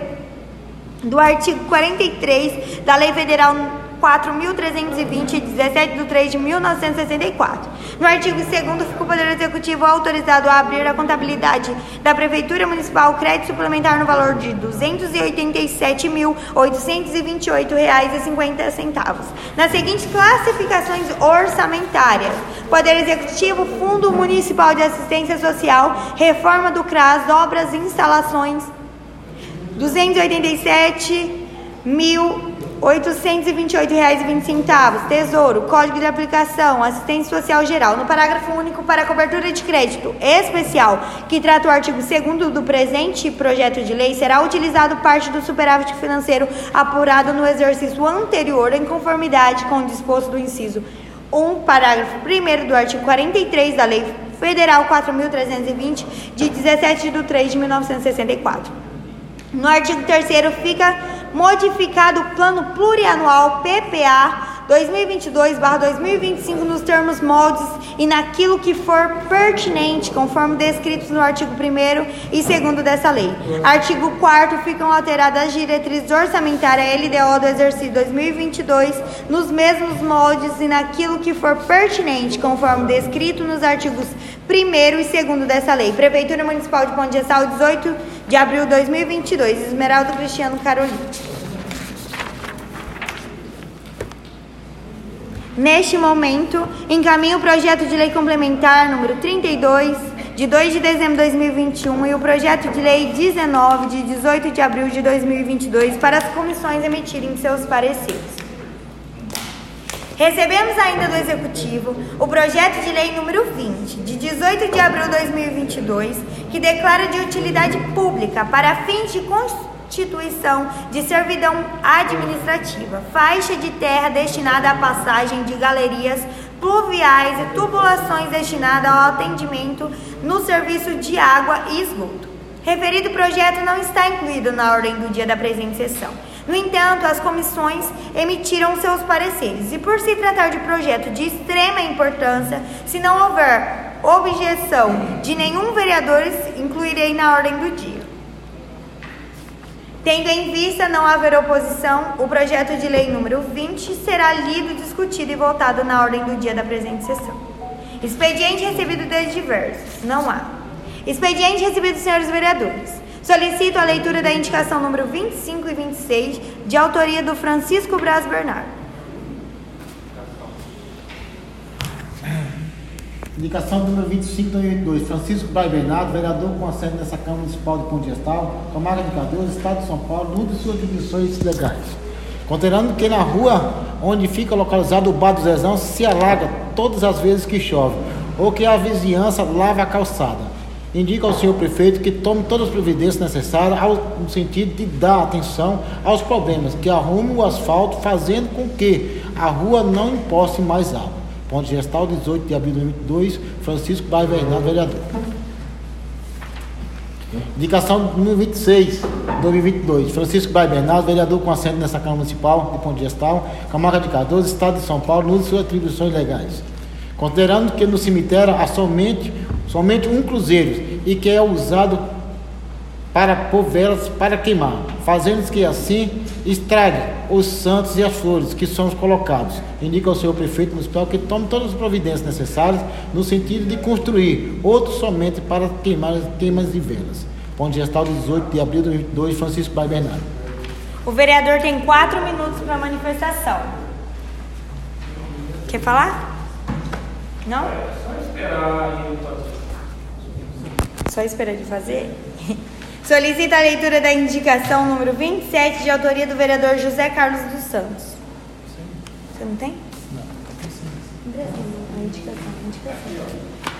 do artigo quarenta e três da Lei Federal quatro mil trezentos e vinte, dezessete de três de mil novecentos e sessenta e quatro. No artigo segundo, fica o Poder Executivo autorizado a abrir a contabilidade da Prefeitura Municipal crédito suplementar no valor de duzentos e oitenta e sete mil oitocentos e vinte e oito reais e cinquenta centavos, nas seguintes classificações orçamentárias: Poder Executivo, Fundo Municipal de Assistência Social, Reforma do C R A S, Obras e Instalações, duzentos e oitenta e sete mil oitocentos e vinte e oito reais e vinte centavos. Tesouro, Código de Aplicação, Assistência Social Geral. No parágrafo único, para a cobertura de crédito especial, que trata o artigo segundo do presente projeto de lei, será utilizado parte do superávit financeiro apurado no exercício anterior, em conformidade com o disposto do inciso um, parágrafo primeiro do artigo quarenta e três da Lei Federal quatro mil trezentos e vinte, de dezessete de três de mil novecentos e sessenta e quatro. No artigo terceiro fica modificado o Plano Plurianual P P A dois mil e vinte e dois barra dois mil e vinte e cinco nos termos, moldes e naquilo que for pertinente, conforme descritos no artigo primeiro e segundo dessa lei. Artigo quarto ficam alteradas as diretrizes orçamentárias L D O do exercício dois mil e vinte e dois nos mesmos moldes e naquilo que for pertinente, conforme descrito nos artigos primeiro e segundo dessa lei. Prefeitura Municipal de Ponte Gestal, dezoito de abril de dois mil e vinte e dois. Esmeralda Cristiano Carolina. Neste momento, encaminho o projeto de lei complementar número trinta e dois, de dois de dezembro de dois mil e vinte e um, e o projeto de lei dezenove, de dezoito de abril de dois mil e vinte e dois, para as comissões emitirem seus pareceres. Recebemos ainda do Executivo o projeto de lei número vinte, de dezoito de abril de dois mil e vinte e dois, que declara de utilidade pública para fins de constituição de servidão administrativa, faixa de terra destinada à passagem de galerias pluviais e tubulações destinada ao atendimento no serviço de água e esgoto. Referido projeto não está incluído na ordem do dia da presente sessão. No entanto, as comissões emitiram seus pareceres e, por se tratar de projeto de extrema importância, se não houver objeção de nenhum vereador, incluirei na ordem do dia. Tendo em vista não haver oposição, o projeto de lei número vinte será lido, discutido e votado na ordem do dia da presente sessão. Expediente recebido de diversos. Não há. Expediente recebido dos senhores vereadores. Solicito a leitura da indicação número vinte e cinco e vinte e seis, de autoria do Francisco Braz Bernardo. Indicação número vinte e cinco de dois mil e vinte e dois, Francisco Braz Bernardo, vereador com assento nessa Câmara Municipal de Ponte Gestal, Comarca de Cardoso, Estado de São Paulo, no de suas atribuições legais. Considerando que na rua onde fica localizado o Bar do Zezão se alaga todas as vezes que chove, ou que a vizinhança lava a calçada. Indica ao senhor prefeito que tome todas as providências necessárias ao, no sentido de dar atenção aos problemas, que arrume o asfalto, fazendo com que a rua não emposse mais água. Ponte Gestal, dezoito de abril de dois mil e vinte e dois, Francisco Braz Bernardo, vereador. Indicação número vinte e seis de dois mil e vinte e dois, Francisco Braz Bernardo, vereador com assento nessa Câmara Municipal de Ponte Gestal, Comarca de Cardoso, Estado de São Paulo, no uso de suas atribuições legais. Considerando que no cemitério há somente, somente um cruzeiro e que é usado para pôr velas para queimar, fazendo que assim estrague os santos e as flores que são colocados. Indica ao senhor prefeito municipal que tome todas as providências necessárias no sentido de construir outro somente para queimar queimas de velas. Ponte Gestal, dezoito de abril de dois mil e vinte e dois, Francisco Braz Bernardo. O vereador tem quatro minutos para manifestação. Quer falar? Não? Só esperar aí. Só esperar de fazer? Solicita a leitura da indicação número vinte e sete, de autoria do vereador José Carlos dos Santos. Você não tem? Não, tem sim. A indicação, a indicação.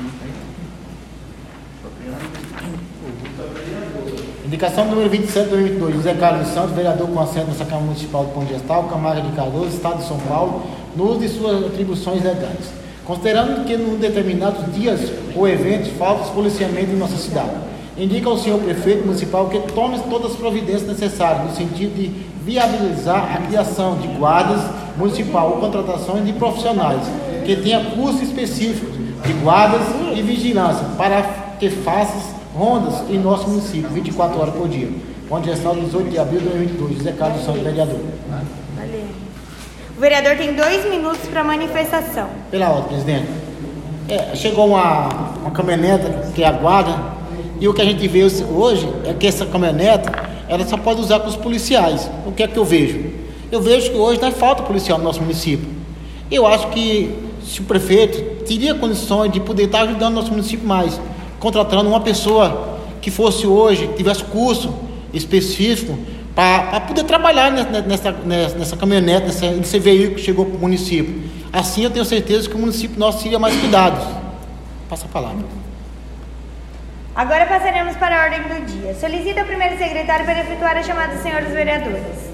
Indicação número vinte e sete de dois mil e vinte e dois, José Carlos dos Santos, vereador com assento nessa Câmara Municipal de Ponte Gestal, Comarca de Cardoso, Estado de São Paulo, no uso de suas atribuições legais. Considerando que em determinados dias ou eventos falta policiamento em nossa cidade, indica ao senhor prefeito municipal que tome todas as providências necessárias no sentido de viabilizar a criação de guardas municipal ou contratações de profissionais que tenham cursos específicos de guardas e vigilância para que façam rondas em nosso município, vinte e quatro horas por dia. Ponte Gestal, dezoito de abril de dois mil e vinte e dois, José Carlos Santos, vereador. Valeu. O vereador tem dois minutos para manifestação. Pela ordem, presidente. É, chegou uma, uma caminhoneta que aguarda, e o que a gente vê hoje é que essa caminhoneta ela só pode usar com os policiais. O que é que eu vejo? Eu vejo que hoje não falta policial no nosso município. Eu acho que se o prefeito teria condições de poder estar ajudando o nosso município mais, contratando uma pessoa que fosse hoje, tivesse curso específico para poder trabalhar nessa, nessa, nessa caminhonete, nessa, nesse veículo que chegou para o município. Assim eu tenho certeza que o município nosso teria mais cuidados. Passa a palavra. Agora passaremos para a ordem do dia. Solicito ao primeiro secretário para efetuar a chamada dos senhores vereadores.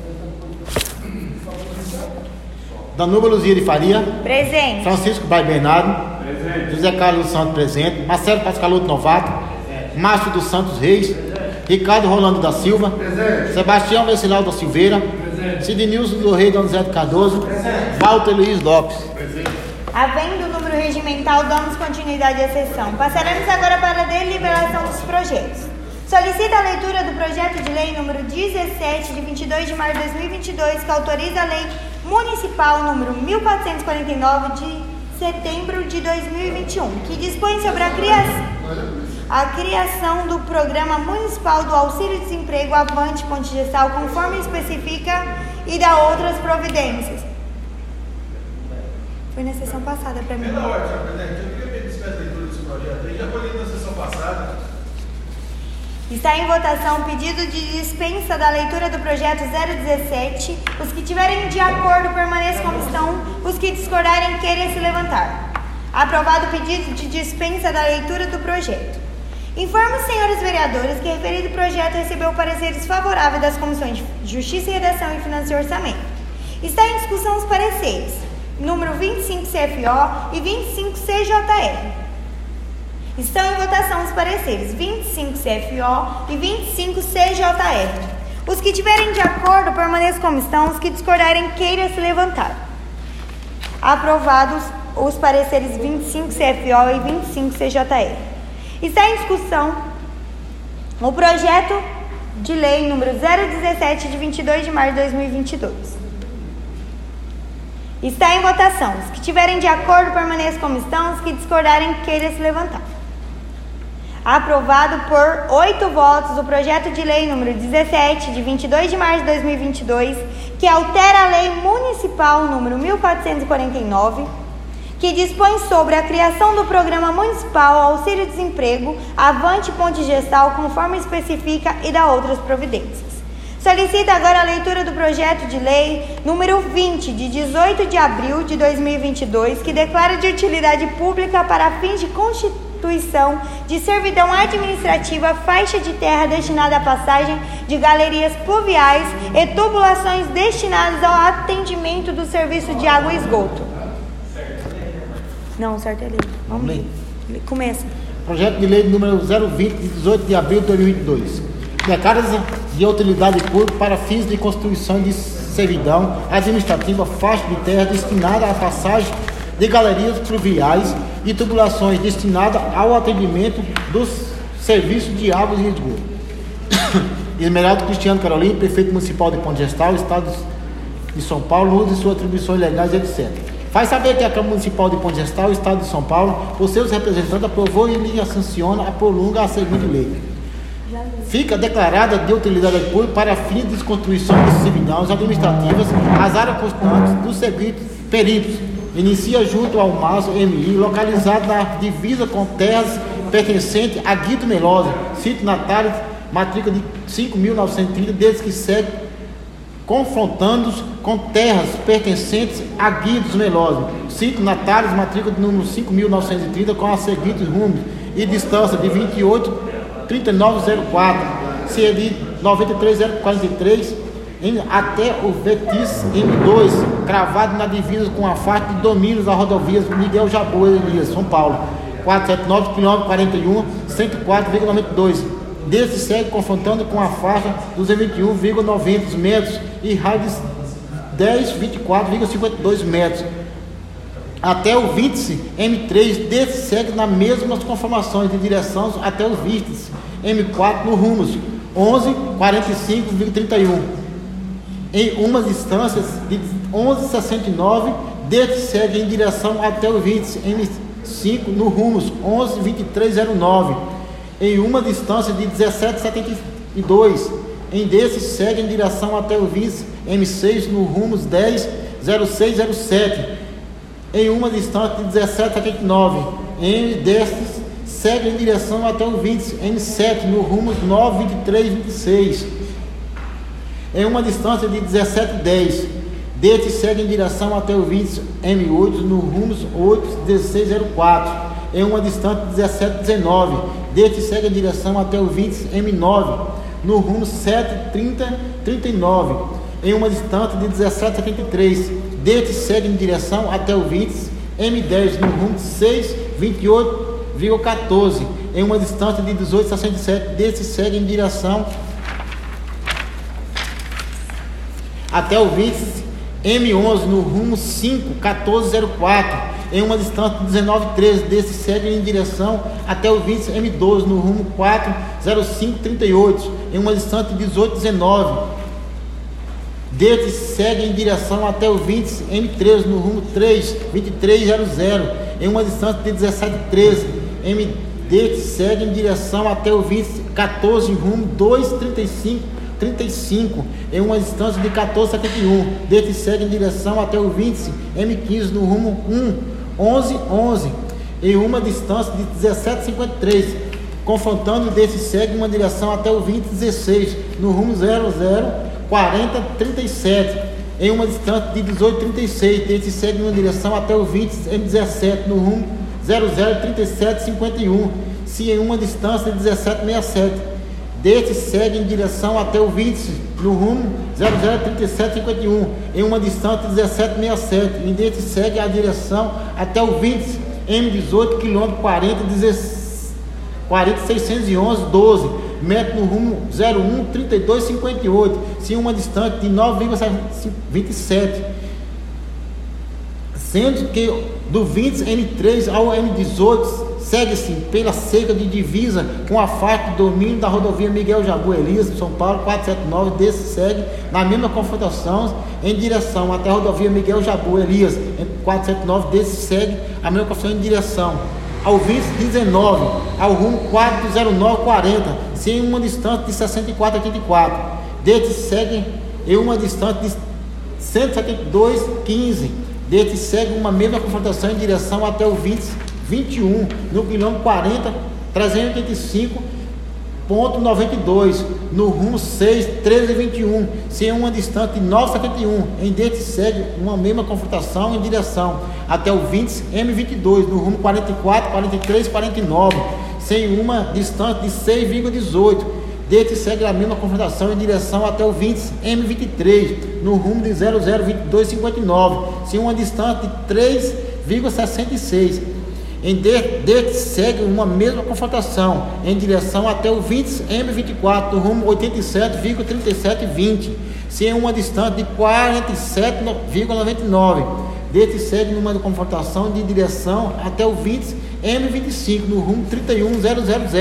Danuba Luzia de Faria. Presente. Francisco Bai Bernardo. Presente. José Carlos dos Santos presente. Marcelo Pascaluto Novato. Presente. Márcio dos Santos Reis. Presente. Ricardo Rolando da Silva. Presente. Sebastião Vencilal da Silveira. Presente. Sidnilson do Rei Donizete Cardoso. Presente. Walter Luiz Lopes. Presente. Havendo o número regimental, damos continuidade à sessão. Passaremos agora para a deliberação dos projetos. Solicita a leitura do projeto de lei número dezessete, de vinte e dois de março de dois mil e vinte e dois, que autoriza a lei municipal número mil quatrocentos e quarenta e nove, de setembro de dois mil e vinte e um, que dispõe sobre a criação, a criação do Programa Municipal do Auxílio-Desemprego Avante Ponte Gestal, conforme especifica, e da outras providências. Foi na sessão passada para mim. É da hora, senhor presidente. Eu queria pedir a leitura desse projeto aí. Já foi lido na sessão passada. Está em votação o pedido de dispensa da leitura do projeto zero dezessete. Os que tiverem de acordo permaneçam como estão. Os que discordarem queiram se levantar. Aprovado o pedido de dispensa da leitura do projeto. Informo os senhores vereadores que o referido projeto recebeu pareceres favoráveis das comissões de Justiça e Redação e Finanças e Orçamento. Está em discussão os pareceres número vinte e cinco C F O e vinte e cinco C J R. Estão em votação os pareceres vinte e cinco C F O e vinte e cinco C J R. Os que tiverem de acordo permaneçam como estão. Os que discordarem queiram se levantar. Aprovados os pareceres vinte e cinco C F O e vinte e cinco C J R. Está em discussão o projeto de lei número zero dezessete, de vinte e dois de março de dois mil e vinte e dois. Está em votação. Os que tiverem de acordo permaneçam como estão. Os que discordarem queiram se levantar. Aprovado por oito votos o projeto de lei número dezessete, de vinte e dois de março de dois mil e vinte e dois, que altera a lei municipal número mil quatrocentos e quarenta e nove, que dispõe sobre a criação do Programa Municipal Auxílio-Desemprego Avante Ponte Gestal, conforme especifica, e da outras providências. Solicita agora a leitura do projeto de lei número vinte, de dezoito de abril de dois mil e vinte e dois, que declara de utilidade pública para fins de constituição de servidão administrativa faixa de terra destinada à passagem de galerias pluviais e tubulações destinadas ao atendimento do serviço de água e esgoto. Não, certo é ler. Vamos ler. Começa. Projeto de lei número zero vinte, de dezoito de abril de dois mil e vinte e dois. Declara-se de utilidade pública para fins de constituição de servidão administrativa faixa de terra destinada à passagem de galerias pluviais e tubulações destinada ao atendimento dos serviços de águas e esgoto. Esmeraldo Cristiano Carolina, prefeito municipal de Ponte Gestal, Estado de São Paulo, usa suas atribuições legais, etcétera. Faz saber que a Câmara Municipal de Ponte Gestal, Estado de São Paulo, por seus representantes, aprovou e lhe sanciona a prolonga a seguinte lei. Fica declarada de utilidade pública para fins de desconstrução de servidões administrativas as áreas constantes dos seguintes períodos. Inicia junto ao Maso M I, localizado na divisa com terras pertencentes a Guido Melosa, sítio Natália, matrícula de cinco mil novecentos e trinta, desde que segue confrontando-os com terras pertencentes a Guido Melosa, sítio Natália, matrícula de número cinco mil novecentos e trinta, com a seguinte rumo e distância de vinte e oito, trinta e nove zero quatro, C D noventa e três zero quarenta e três, em, até o Vetis M dois, cravado na divisa com a faixa de domínios da rodovia Miguel Jabor Elias, São Paulo, quatrocentos e setenta e nove, quilômetro quarenta e um, cento e quatro vírgula noventa e dois. Deste segue confrontando com a faixa dos vinte e um vírgula noventa metros e raio de dez, vinte e quatro vírgula cinquenta e dois metros. Até o víntice M três, desse segue nas mesmas conformações de direção até o víntice M quatro no rumos onze, quarenta e cinco vírgula trinta e um, em umas distâncias de onze vírgula sessenta e nove, desse segue em direção até o víntice M cinco no rumos onze, vinte e três zero nove, em uma distância de dezessete vírgula setenta e dois, em desse segue em direção até o víntice M seis no rumos dez, zero seis zero sete, em uma distância de dezessete vírgula setenta e nove, em destes segue em direção até o víntice M sete no rumo nove, vinte e três, vinte e seis, em uma distância de dezessete dez. Deste segue em direção até o vinte M oito no rumo oito dezesseis zero quatro, em uma distância de dezessete dezenove. Deste segue em direção até o vinte M nove no rumo sete trinta trinta e nove, em uma distância de dezessete setenta e três. Deste segue em direção até o vinte M dez no rumo seis vinte e oito vírgula quatorze, em uma distância de dezoito sessenta e sete. Deste segue em direção até o vinte M onze no rumo cinco quatorze zero quatro, em uma distância de dezenove treze. Desse segue em direção até o vinte M doze no rumo quatro zero cinco trinta e oito, em uma distância de dezoito dezenove. Desse segue em direção até o vinte M treze no rumo três vinte e três zero zero, em uma distância de dezessete treze. M deste segue em direção até o vinte quatorze rumo dois trinta e cinco trinta e cinco, em uma distância de quatorze setenta e um. Deste segue em direção até o vinte M quinze no rumo um onze onze, em uma distância de dezessete cinquenta e três. Confrontando, desse segue uma direção até o vinte dezesseis no rumo zero zero quarenta trinta e sete, em uma distância de dezoito trinta e seis. Desse segue uma direção até o vinte M dezessete no rumo zero zero trinta e sete cinquenta e um, se em uma distância de dezessete sessenta e sete. Deste segue em direção até o vinte no rumo zero zero trinta e sete cinquenta e um, em uma distância de dezessete sessenta e sete. E deste segue a direção até o vinte M dezoito quilômetro quarenta seiscentos e onze doze, metro no rumo zero um trinta e dois cinquenta e oito, se em uma distância de nove vírgula vinte e sete. Sendo que do vinte M três ao M dezoito segue-se pela cerca de divisa com a faixa de domínio da rodovia Miguel Jabu Elias, São Paulo quatrocentos e setenta e nove. Desse segue na mesma confrontação em direção até a rodovia Miguel Jabu Elias, quatrocentos e setenta e nove. Desse segue a mesma confrontação em direção ao vinte dezenove, ao rumo quatrocentos e nove quarenta, sem uma distância de sessenta e quatro oitenta e quatro. Deste segue em uma distância de cento e setenta e dois quinze. Deste segue uma mesma confrontação em direção até o vinte vinte e um no quilômetro quarenta trezentos e oitenta e cinco ponto noventa e dois, no rumo seis treze vinte e um, sem uma distância de nove setenta e um. Em deste segue uma mesma confrontação em direção até o vinte M vinte e dois no rumo quarenta e quatro quarenta e três quarenta e nove, sem uma distância de seis vírgula dezoito. Deste segue a mesma confrontação em direção até o vinte M vinte e três no rumo de zero zero vinte e dois cinquenta e nove, sem uma distância de três vírgula sessenta e seis. Em deste segue uma mesma confrontação em direção até o vinte M vinte e quatro no rumo oitenta e sete vírgula trinta e sete vinte, sem uma distância de quarenta e sete vírgula noventa e nove. Deste segue uma confrontação de direção até o vinte M vinte e cinco no rumo trinta e um mil,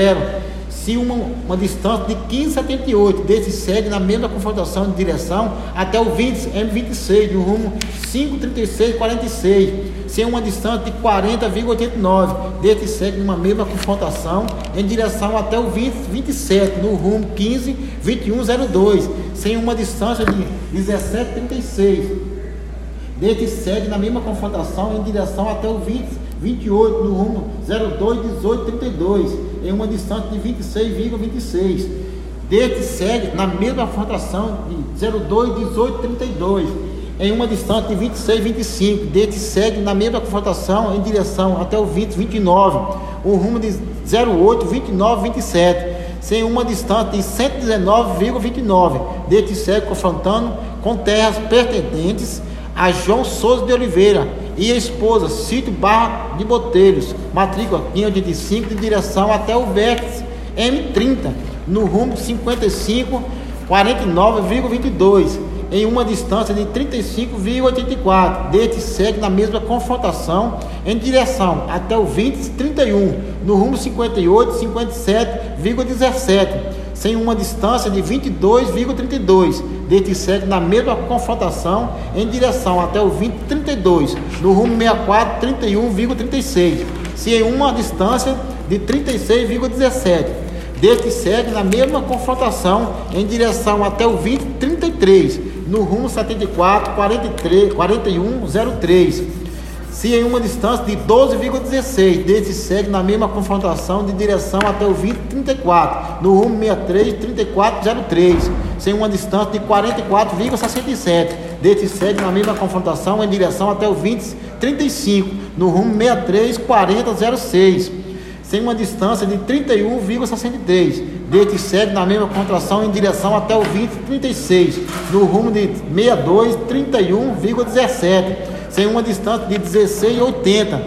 se uma, uma distância de quinze vírgula setenta e oito. Desse segue na mesma confrontação de direção até o vinte M vinte e seis no rumo cinco trinta e seis quarenta e seis, sem uma distância de quarenta vírgula oitenta e nove. Desse segue numa mesma confrontação em direção até o vinte vinte e sete no rumo quinze vinte e um zero dois, sem uma distância de dezessete trinta e seis. Desse segue na mesma confrontação em direção até o vinte vinte e oito no rumo zero dois dezoito trinta e dois, em uma distância de vinte e seis vírgula vinte e seis. Deste segue na mesma confrontação de zero dois dezoito trinta e dois, em uma distância de vinte e seis vinte e cinco. Deste segue na mesma confrontação em direção até o vinte vinte e nove, o rumo de zero oito vinte e nove vinte e sete, sem uma distância de cento e dezenove vírgula vinte e nove. Deste segue confrontando com terras pertencentes a João Souza de Oliveira e a esposa, sítio Barra de Botelhos, matrícula quinhentos e oitenta e cinco, de direção até o vértice M trinta, no rumo cinquenta e cinco quarenta e nove vírgula vinte e dois, em uma distância de trinta e cinco vírgula oitenta e quatro. Deste segue na mesma confrontação em direção até o vinte trinta e um, no rumo cinquenta e oito cinquenta e sete vírgula dezessete, sem uma distância de vinte e dois vírgula trinta e dois. Deste segue na mesma confrontação em direção até o vinte trinta e dois, no rumo sessenta e quatro trinta e um vírgula trinta e seis, se em uma distância de trinta e seis vírgula dezessete. Deste segue na mesma confrontação em direção até o vinte trinta e três, no rumo setenta e quatro quarenta e três quarenta e um zero três. se em uma distância de doze vírgula dezesseis, deste segue na mesma confrontação de direção até o vinte trinta e quatro, no rumo sessenta e três trinta e quatro zero três, sem uma distância de quarenta e quatro vírgula sessenta e sete, deste segue na mesma confrontação em direção até o vinte trinta e cinco, no rumo sessenta e três quarenta zero seis, sem uma distância de trinta e um vírgula sessenta e três, deste segue na mesma contração em direção até o vinte trinta e seis, no rumo de sessenta e dois trinta e um vírgula dezessete, sem uma distância de dezesseis vírgula oitenta,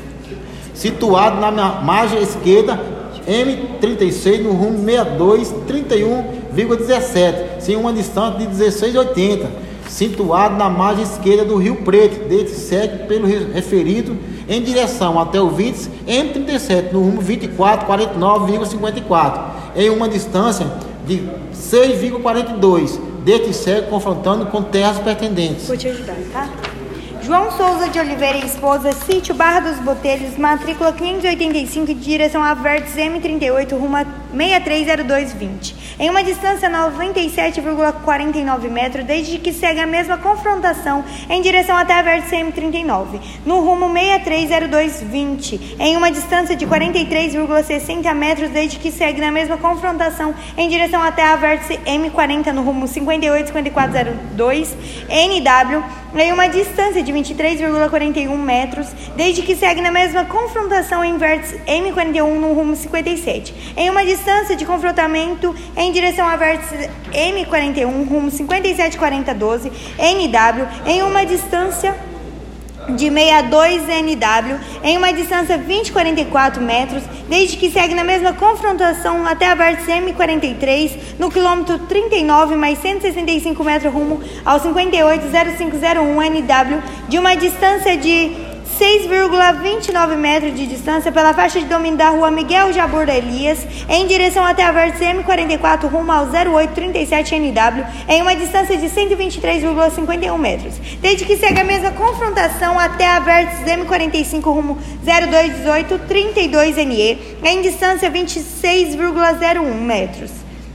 situado na margem esquerda M trinta e seis no rumo sessenta e dois trinta e um vírgula dezessete, sem uma distância de dezesseis vírgula oitenta, situado na margem esquerda do Rio Preto, deste segue pelo referido em direção até o vinte M trinta e sete no rumo vinte e quatro quarenta e nove vírgula cinquenta e quatro, em uma distância de seis vírgula quarenta e dois, deste segue confrontando com terras pretendentes. Vou te ajudar, tá? João Souza de Oliveira e esposa, sítio Barra dos Botelhos, matrícula quinhentos e oitenta e cinco, de direção a vértice M trinta e oito, rumo a sessenta e três zero dois vinte, em uma distância noventa e sete vírgula quarenta e nove metros, desde que segue a mesma confrontação em direção até a vértice M trinta e nove, no rumo sessenta e três zero dois vinte, em uma distância de quarenta e três vírgula sessenta metros, desde que segue na mesma confrontação em direção até a vértice M quarenta, no rumo cinquenta e oito cinquenta e quatro zero dois, N W, em uma distância de vinte e três vírgula quarenta e um metros, desde que segue na mesma confrontação em vértice M quarenta e um no rumo cinquenta e sete, em uma distância de confrontamento em direção a vértice M quarenta e um, rumo cinquenta e sete quarenta doze, N W, em uma distância de sessenta e dois N W, em uma distância de vinte e quarenta e quatro metros, desde que segue na mesma confrontação até a vértice M quarenta e três, no quilômetro trinta e nove mais cento e sessenta e cinco metros, rumo ao cinquenta e oito zero cinco zero um N W, de uma distância de seis vírgula vinte e nove metros de distância pela faixa de domínio da rua Miguel Jabor Elias, em direção até a vértice M quarenta e quatro, rumo ao zero oito trinta e sete N W, em uma distância de cento e vinte e três vírgula cinquenta e um metros, desde que segue a mesma confrontação até a vértice M quarenta e cinco, rumo zero dois dezoito trinta e dois N E, em distância vinte e seis vírgula zero um metros,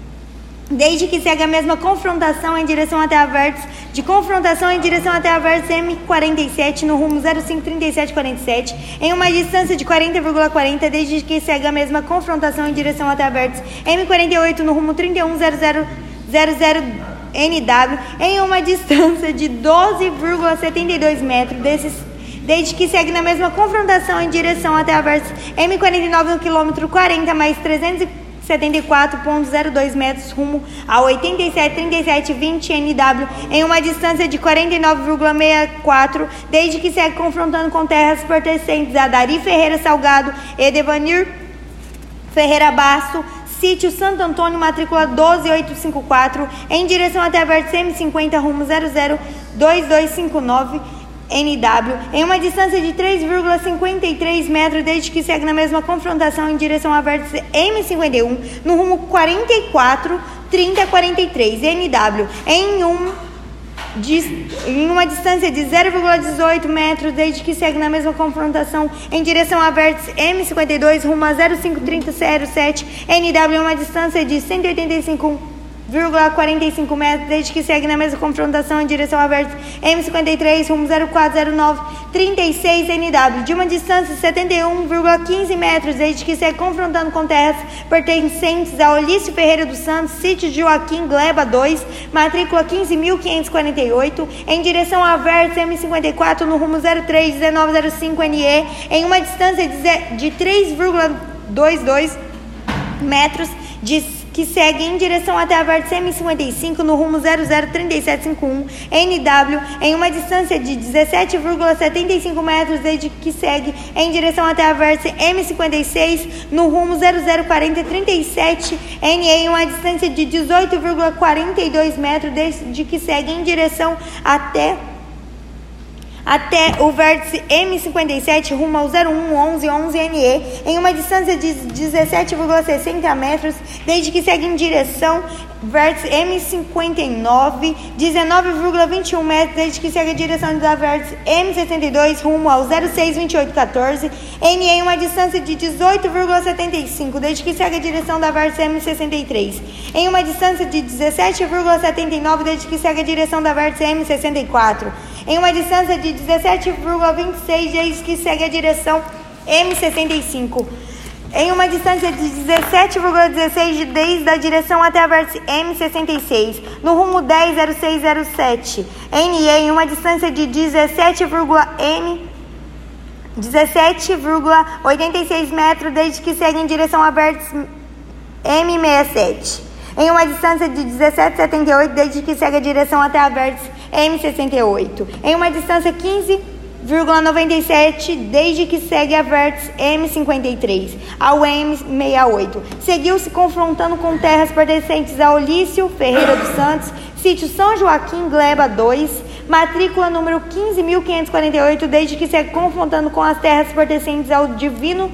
desde que segue a mesma confrontação em direção até a vértice de confrontação em direção até a vértice M quarenta e sete, no rumo zero cinco trinta e sete quarenta e sete, em uma distância de quarenta vírgula quarenta, desde que segue a mesma confrontação em direção até a vértice M quarenta e oito, no rumo trinta e um zero zero zero zero N W, em uma distância de doze vírgula setenta e dois metros, desses desde que segue na mesma confrontação em direção até a vértice M quarenta e nove, no quilômetro quarenta mais trezentos e setenta e quatro vírgula zero dois metros, rumo a oitenta e sete trinta e sete vinte N W, em uma distância de quarenta e nove vírgula sessenta e quatro, desde que segue confrontando com terras pertencentes a Dari Ferreira Salgado e Devanir Ferreira Basso, sítio Santo Antônio, matrícula doze mil oitocentos e cinquenta e quatro, em direção até a vértice M cinquenta, rumo zero zero dois dois cinco nove N W, em uma distância de três vírgula cinquenta e três metros, desde que segue na mesma confrontação em direção à vértice M cinquenta e um, no rumo quarenta e quatro trinta quarenta e três N W, em, um, de, em uma distância de zero vírgula dezoito metros, desde que segue na mesma confrontação em direção à vértice M cinquenta e dois, rumo a zero cinco trinta zero sete N W, em uma distância de cento e oitenta e cinco vírgula quarenta e cinco metros, desde que segue na mesma confrontação em direção à vértice M cinquenta e três, rumo zero quatro zero nove trinta e seis N W, de uma distância de setenta e um vírgula quinze metros, desde que segue confrontando com terras pertencentes a Olício Ferreira dos Santos, sítio Joaquim Gleba dois, matrícula quinze mil quinhentos e quarenta e oito, em direção à vértice M cinquenta e quatro, no rumo zero três dezenove zero cinco N E, em uma distância de três vírgula vinte e dois metros, de que segue em direção até a vértice M cinquenta e cinco, no rumo zero zero três sete cinco um N W, em uma distância de dezessete vírgula setenta e cinco metros, desde que segue em direção até a vértice M cinquenta e seis, no rumo zero zero quarenta trinta e sete N E, em uma distância de dezoito vírgula quarenta e dois metros, desde que segue em direção até até o vértice M cinquenta e sete, rumo ao zero um onze onze N E, em uma distância de dezessete vírgula sessenta metros, desde que segue em direção vértice M cinquenta e nove, dezenove vírgula vinte e um metros, desde que segue a direção da vértice M sessenta e dois, rumo ao zero seis vinte e oito quatorze N E, em uma distância de dezoito vírgula setenta e cinco, desde que segue a direção da vértice M sessenta e três, em uma distância de dezessete vírgula setenta e nove, desde que segue a direção da vértice M sessenta e quatro, em uma distância de dezessete vírgula vinte e seis, desde que segue a direção M sessenta e cinco. Em uma distância de dezessete vírgula dezesseis desde a direção até a vértice M sessenta e seis, no rumo dez zero seis zero sete. N E em uma distância de dezessete vírgula oitenta e seis metros, desde que segue em direção à vértice M sessenta e sete. Em uma distância de dezessete vírgula setenta e oito, desde que segue a direção até a vértice M sessenta e oito. Em uma distância quinze vírgula noventa e sete, desde que segue a vértice M cinquenta e três ao M sessenta e oito. Seguiu-se confrontando com terras pertencentes ao Lício Ferreira dos Santos, sítio São Joaquim, Gleba dois, matrícula número quinze mil quinhentos e quarenta e oito, desde que segue confrontando com as terras pertencentes ao Divino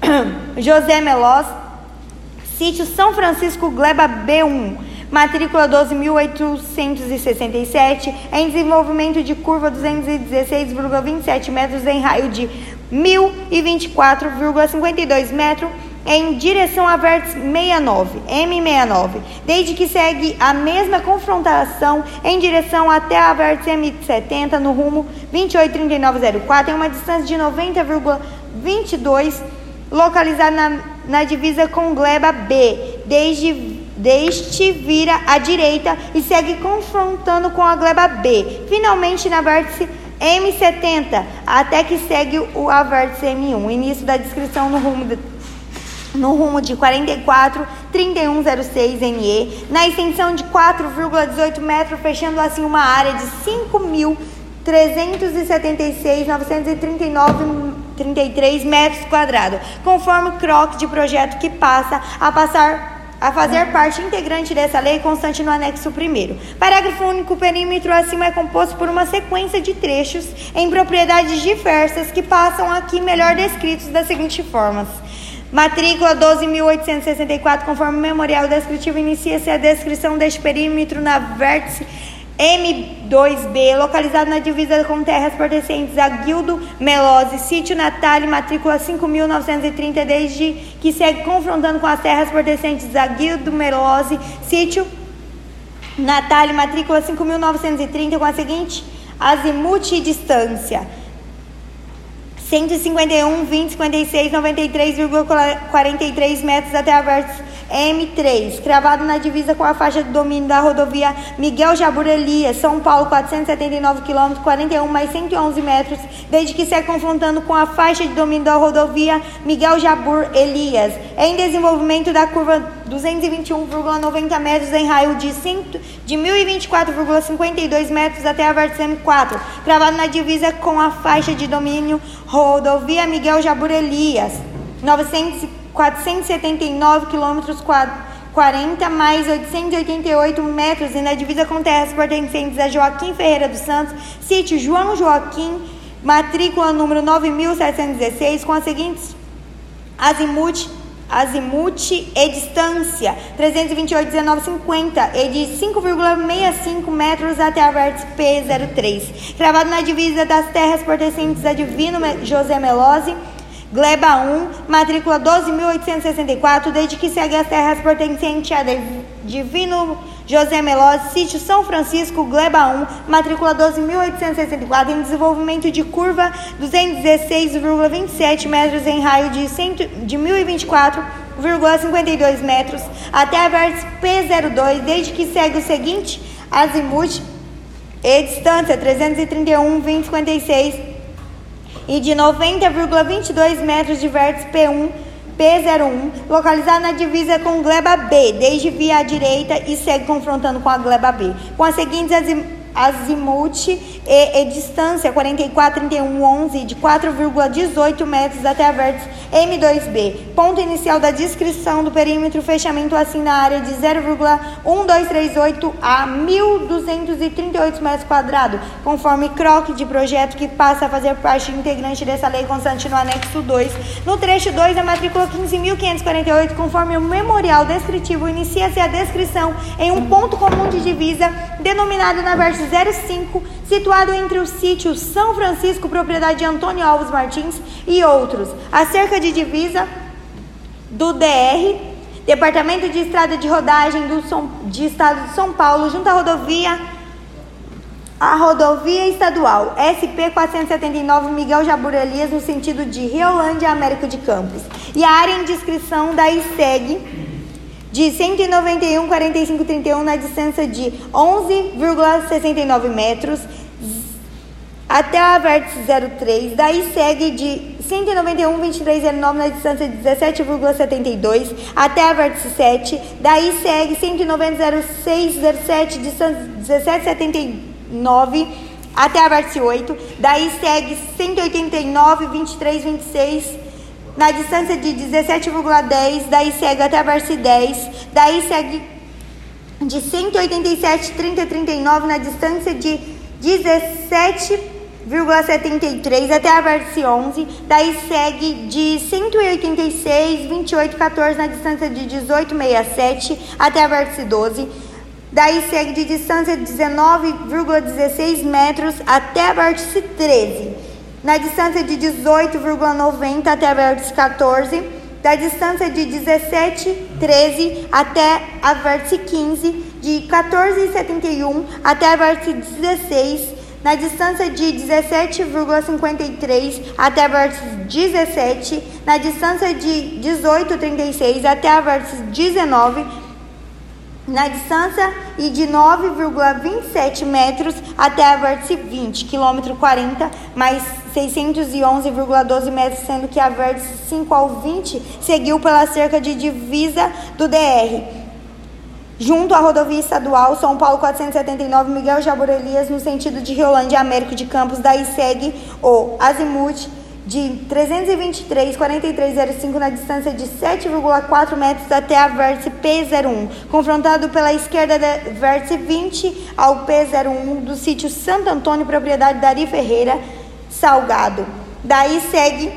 José Meloz, sítio São Francisco, Gleba B um, matrícula doze mil oitocentos e sessenta e sete, em desenvolvimento de curva duzentos e dezesseis vírgula vinte e sete metros em raio de mil e vinte e quatro vírgula cinquenta e dois metros, em direção à vértice sessenta e nove, M sessenta e nove, desde que segue a mesma confrontação em direção até a vértice M setenta, no rumo vinte e oito trinta e nove zero quatro, em uma distância de noventa vírgula vinte e dois, localizada na, na divisa com Gleba B, desde Deste vira à direita e segue confrontando com a Gleba B, finalmente na vértice M setenta, até que segue o a vértice M um. Início da descrição no rumo, de, no rumo de quarenta e quatro trinta e um zero seis N E, na extensão de quatro vírgula dezoito metros, fechando assim uma área de cinco mil trezentos e setenta e seis mil novecentos e trinta e nove trinta e três metros quadrados, conforme o croquis de projeto que passa a passar a fazer parte integrante dessa lei, constante no anexo primeiro. Parágrafo único. O perímetro acima é composto por uma sequência de trechos em propriedades diversas que passam aqui melhor descritos das seguintes formas. Matrícula doze mil oitocentos e sessenta e quatro, conforme o memorial descritivo, inicia-se a descrição deste perímetro na vértice M dois B, localizado na divisa com terras pertencentes a Guildo Melozi, sítio Natália, matrícula cinco mil novecentos e trinta, desde que segue confrontando com as terras pertencentes a Guildo Melozi, sítio Natália, matrícula cinco mil novecentos e trinta, com a seguinte azimuth e distância: cento e cinquenta e um, vinte, cinquenta e seis, noventa e três vírgula quarenta e três metros até a vértice M três, cravado na divisa com a faixa de domínio da rodovia Miguel Jabur Elias, São Paulo, quatrocentos e setenta e nove quilômetros, quarenta e um mais cento e onze metros, desde que segue confrontando com a faixa de domínio da rodovia Miguel Jabur Elias, em desenvolvimento da curva duzentos e vinte e um vírgula noventa metros em raio de, de mil e vinte e quatro vírgula cinquenta e dois metros até a vértice M quatro, cravado na divisa com a faixa de domínio rodovia Miguel Jabur Elias, quatrocentos e setenta e nove quilômetros, quarenta mais oitocentos e oitenta e oito metros, e na divisa com terras pertencentes a Joaquim Ferreira dos Santos, sítio João Joaquim, matrícula número nove mil setecentos e dezesseis, com as seguintes azimuth, azimuth e distância: trezentos e vinte e oito, dezenove, cinquenta, e de cinco vírgula sessenta e cinco metros até a vértice P zero três, cravado na divisa das terras pertencentes a Divino José Melozi, Gleba um, matrícula doze mil oitocentos e sessenta e quatro, desde que segue as terras pertencentes a Divino José Meloz, sítio São Francisco, Gleba um, matrícula doze mil oitocentos e sessenta e quatro, em desenvolvimento de curva duzentos e dezesseis vírgula vinte e sete metros em raio de, cem, de mil e vinte e quatro vírgula cinquenta e dois metros até a vértice P zero dois, desde que segue o seguinte azimuth e distância: trezentos e trinta e um, vinte, cinquenta e seis, e de noventa vírgula vinte e dois metros de vértice P um, P zero um, localizado na divisa com Gleba B, desde via à direita e segue confrontando com a Gleba B, com as seguintes azimuth e, e distância: quarenta e quatro, trinta e um, onze, de quatro vírgula dezoito metros até a vértice M dois B. Ponto inicial da descrição do perímetro: fechamento assim na área de zero vírgula um dois três oito a mil duzentos e trinta e oito metros quadrados, conforme croquis de projeto que passa a fazer parte integrante dessa lei, constante no anexo dois. No trecho dois, da matrícula quinze mil quinhentos e quarenta e oito, conforme o memorial descritivo, inicia-se a descrição em um ponto comum de divisa, denominado na vértice zero cinco, situado entre o sítio São Francisco, propriedade de Antônio Alves Martins, e outros, a cerca de divisa do D R, Departamento de Estrada de Rodagem do Som, de Estado de São Paulo, junto à rodovia A rodovia estadual S P quatrocentos e setenta e nove Miguel Jabur Elias, no sentido de Riolândia a Américo de Campos. E a área em descrição daí segue de cento e noventa e um vírgula quarenta e cinco trinta e um na distância de onze vírgula sessenta e nove metros até a vértice zero três, daí segue de cento e noventa e um vírgula vinte e três zero nove na distância de dezessete vírgula setenta e dois até a vértice sete, daí segue cento e noventa vírgula zero seis zero sete, distância de dezessete vírgula setenta e nove até a vértice oito, daí segue cento e oitenta e nove vírgula vinte e três vinte e seis na distância de dezessete vírgula dez, daí segue até a vértice dez, daí segue de cento e oitenta e sete trinta trinta e nove na distância de dezessete vírgula setenta e três até a vértice onze, daí segue de cento e oitenta e seis vinte e oito quatorze na distância de dezoito vírgula sessenta e sete até a vértice doze, daí segue de distância de dezenove vírgula dezesseis metros até a vértice treze, na distância de dezoito vírgula noventa até a vértice quatorze, da distância de dezessete vírgula treze até a vértice quinze, de quatorze vírgula setenta e um até a vértice dezesseis, na distância de dezessete vírgula cinquenta e três até a vértice dezessete, na distância de dezoito vírgula trinta e seis até a vértice dezenove, na distância e de nove vírgula vinte e sete metros até a vértice vinte, quilômetro quarenta, mais seiscentos e onze vírgula doze metros, sendo que a vértice cinco ao vinte seguiu pela cerca de divisa do D R, junto à rodovia estadual São Paulo quatrocentos e setenta e nove Miguel Jabur Elias, no sentido de Riolândia a Américo de Campos, daí segue o azimuth de trezentos e vinte e três vírgula quarenta e três zero cinco na distância de sete vírgula quatro metros até a vértice P zero um, confrontado pela esquerda da vértice vinte ao P zero um do sítio Santo Antônio, propriedade Dari Ferreira Salgado. Daí segue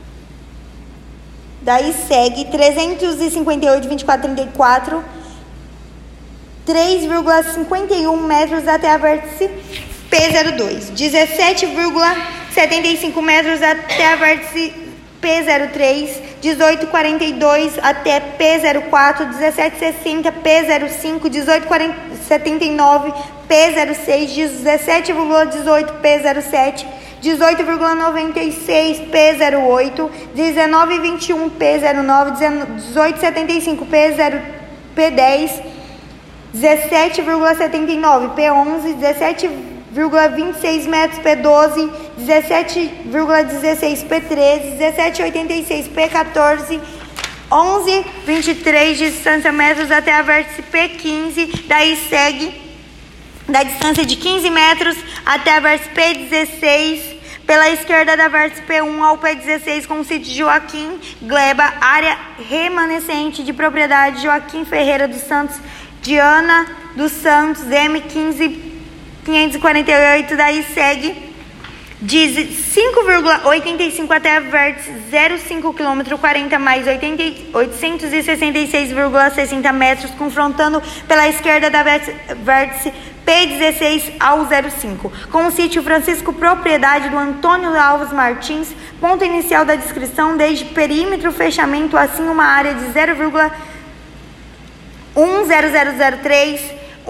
daí segue trezentos e cinquenta e oito vinte e quatro trinta e quatro, três vírgula cinquenta e um metros até a vértice P zero dois, dezessete vírgula setenta e cinco metros até a vértice P zero três, dezoito vírgula quarenta e dois até P zero quatro, dezessete vírgula sessenta P zero cinco, dezoito vírgula setenta e nove P zero seis, dezessete vírgula dezoito P zero sete, dezoito vírgula noventa e seis P zero oito, dezenove vírgula vinte e um P zero nove, dezoito vírgula setenta e cinco P zero P dez, dezessete vírgula setenta e nove P onze, dezessete vírgula vinte e seis metros P doze, dezessete vírgula dezesseis P treze, dezessete vírgula oitenta e seis P quatorze, onze vírgula vinte e três de distância metros até a vértice P quinze, daí segue da distância de quinze metros até a vértice P dezesseis, pela esquerda da vértice P um ao P dezesseis, com o sítio Joaquim Gleba, área remanescente de propriedade Joaquim Ferreira dos Santos, Diana dos Santos, M quinze quinhentos e quarenta e oito, daí segue de cinco vírgula oitenta e cinco até a vértice zero cinco, quilômetro quarenta, mais oitocentos e sessenta e seis vírgula sessenta metros, confrontando pela esquerda da vértice P dezesseis ao zero cinco, com o sítio Francisco, propriedade do Antônio Alves Martins, ponto inicial da descrição, desde perímetro, fechamento, assim uma área de zero vírgula um zero zero zero três,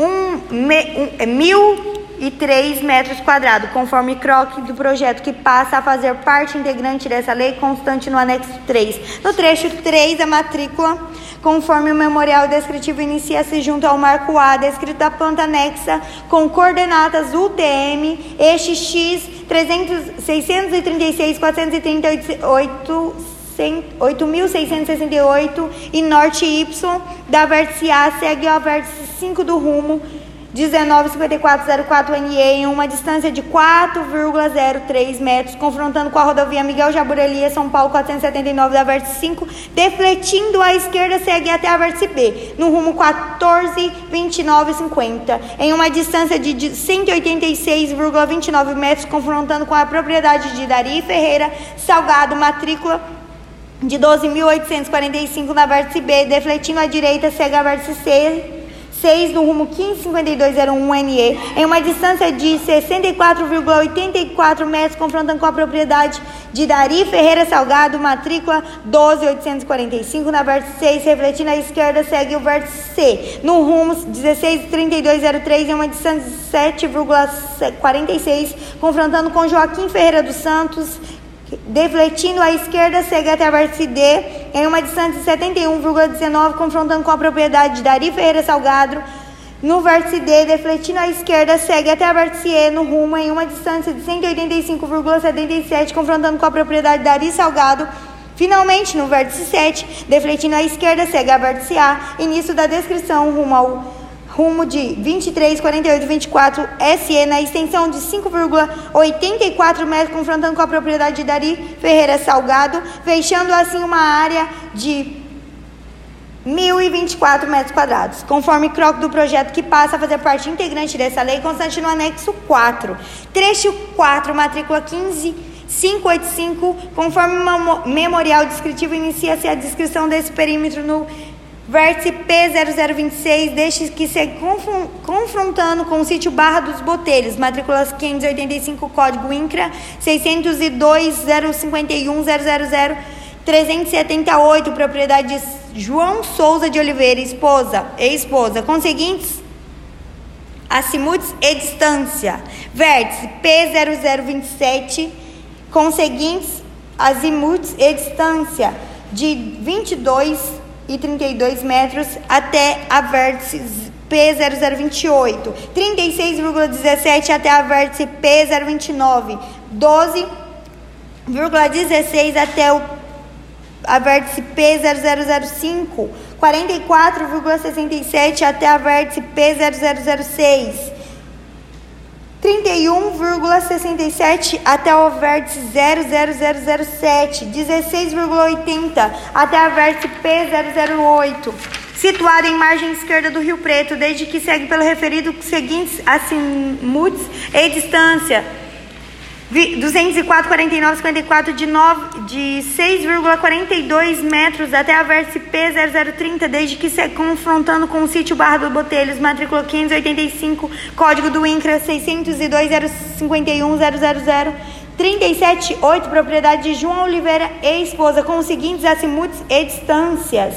mil e três metros quadrados, conforme croquis do projeto que passa a fazer parte integrante dessa lei, constante no anexo três. No trecho três, a matrícula, conforme o memorial descritivo, inicia-se junto ao marco A, descrito da planta anexa, com coordenadas U T M, eixo X, seiscentos e trinta e seis, quatrocentos e trinta e oito, oito mil seiscentos e sessenta e oito e norte Y, da vértice A segue ao vértice cinco do rumo dezenove cinquenta e quatro zero quatro N E em uma distância de quatro vírgula zero três metros, confrontando com a rodovia Miguel Jabur Elias, São Paulo quatrocentos e setenta e nove, da vértice cinco, defletindo à esquerda, segue até a vértice B, no rumo quatorze vinte e nove cinquenta, em uma distância de cento e oitenta e seis vírgula vinte e nove metros, confrontando com a propriedade de Dari Ferreira Salgado, matrícula de doze mil oitocentos e quarenta e cinco na vértice B, defletindo à direita, segue a vértice C, seis no rumo quinze cinquenta e dois zero um N E, em uma distância de sessenta e quatro vírgula oitenta e quatro metros, confrontando com a propriedade de Dari Ferreira Salgado, matrícula doze mil oitocentos e quarenta e cinco, na vértice seis, refletindo à esquerda, segue o vértice C, no rumo dezesseis trinta e dois zero três, em uma distância de sete vírgula quarenta e seis, confrontando com Joaquim Ferreira dos Santos, defletindo à esquerda, segue até a vértice D, em uma distância de setenta e um vírgula dezenove, confrontando com a propriedade de Dari Ferreira Salgado, no vértice D, defletindo à esquerda, segue até a vértice E, no rumo, em uma distância de cento e oitenta e cinco vírgula setenta e sete, confrontando com a propriedade de Dari Salgado. Finalmente, no vértice sete, defletindo à esquerda, segue a vértice A, início da descrição, rumo ao rumo de vinte e três quarenta e oito vinte e quatro S E, na extensão de cinco vírgula oitenta e quatro metros, confrontando com a propriedade de Dari Ferreira Salgado, fechando assim uma área de mil e vinte e quatro metros quadrados, conforme croco do projeto que passa a fazer parte integrante dessa lei, constante no anexo quatro. Trecho quatro, matrícula quinze mil quinhentos e oitenta e cinco, conforme o memorial descritivo, inicia-se a descrição desse perímetro no vértice P zero zero vinte e seis, deixe que se confrontando com o sítio Barra dos Botelhos, matrículas quinhentos e oitenta e cinco, código INCRA seiscentos e dois, zero cinquenta e um, zero zero zero, trezentos e setenta e oito, propriedade de João Souza de Oliveira, esposa e esposa, com seguintes azimuths e distância. Vértice P zero zero vinte e sete, com seguintes azimuths e distância de vinte e dois e trinta e dois metros até a vértice P zero zero vinte e oito, trinta e seis vírgula dezessete até a vértice P zero vinte e nove, doze vírgula dezesseis até o, a vértice P zero zero zero cinco, quarenta e quatro vírgula sessenta e sete até a vértice P zero zero zero seis, trinta e um vírgula sessenta e sete até o vértice zero zero zero zero sete, dezesseis vírgula oitenta até a vértice P zero zero oito, situado em margem esquerda do Rio Preto, desde que segue pelo referido seguintes azimuths e distância: duzentos e quatro, quarenta e nove, cinquenta e quatro, de, de seis vírgula quarenta e dois metros até a vértice P zero zero trinta, desde que se confrontando com o sítio Barra dos Botelhos, matrícula quinhentos e oitenta e cinco, código do INCRA seiscentos e dois, zero cinquenta e um, zero zero zero, trinta e sete, oito, propriedade de João Oliveira e esposa, com os seguintes azimuths e distâncias: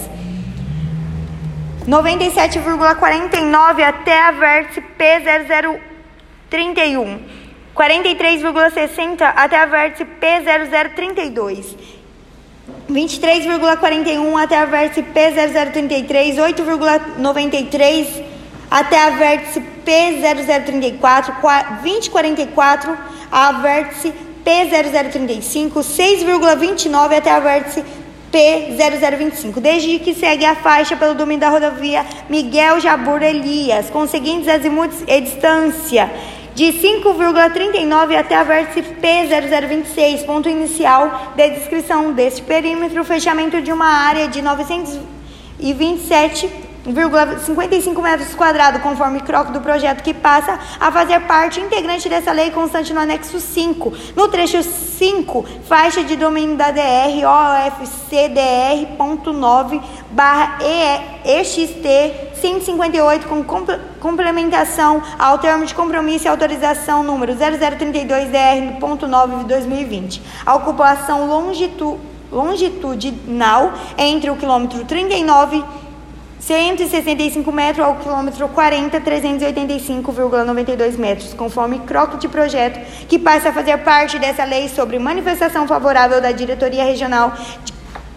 noventa e sete vírgula quarenta e nove até a vértice P zero zero trinta e um, quarenta e três vírgula sessenta até a vértice P zero zero trinta e dois, vinte e três vírgula quarenta e um até a vértice P zero zero trinta e três, oito vírgula noventa e três até a vértice P zero zero trinta e quatro, vinte vírgula quarenta e quatro a vértice P zero zero trinta e cinco, seis vírgula vinte e nove até a vértice P zero zero vinte e cinco, desde que segue a faixa pelo domínio da rodovia Miguel Jabur Elias, com os seguintes azimuths e distância: de cinco vírgula trinta e nove até a vértice P zero zero vinte e seis, ponto inicial de descrição deste perímetro, fechamento de uma área de novecentos e vinte e sete vírgula cinquenta e cinco metros quadrados, conforme croco do projeto que passa a fazer parte integrante dessa lei, constante no anexo cinco. No trecho cinco, faixa de domínio da D R O F C D R ponto nove barra E X T cento e cinquenta e oito, com complementação ao termo de compromisso e autorização número zero zero trinta e dois D R ponto nove de dois mil e vinte. A ocupação longitu, longitudinal entre o quilômetro trinta e nove, cento e sessenta e cinco metros, ao quilômetro quarenta, trezentos e oitenta e cinco vírgula noventa e dois metros, conforme croco de projeto que passa a fazer parte dessa lei, sobre manifestação favorável da diretoria regional de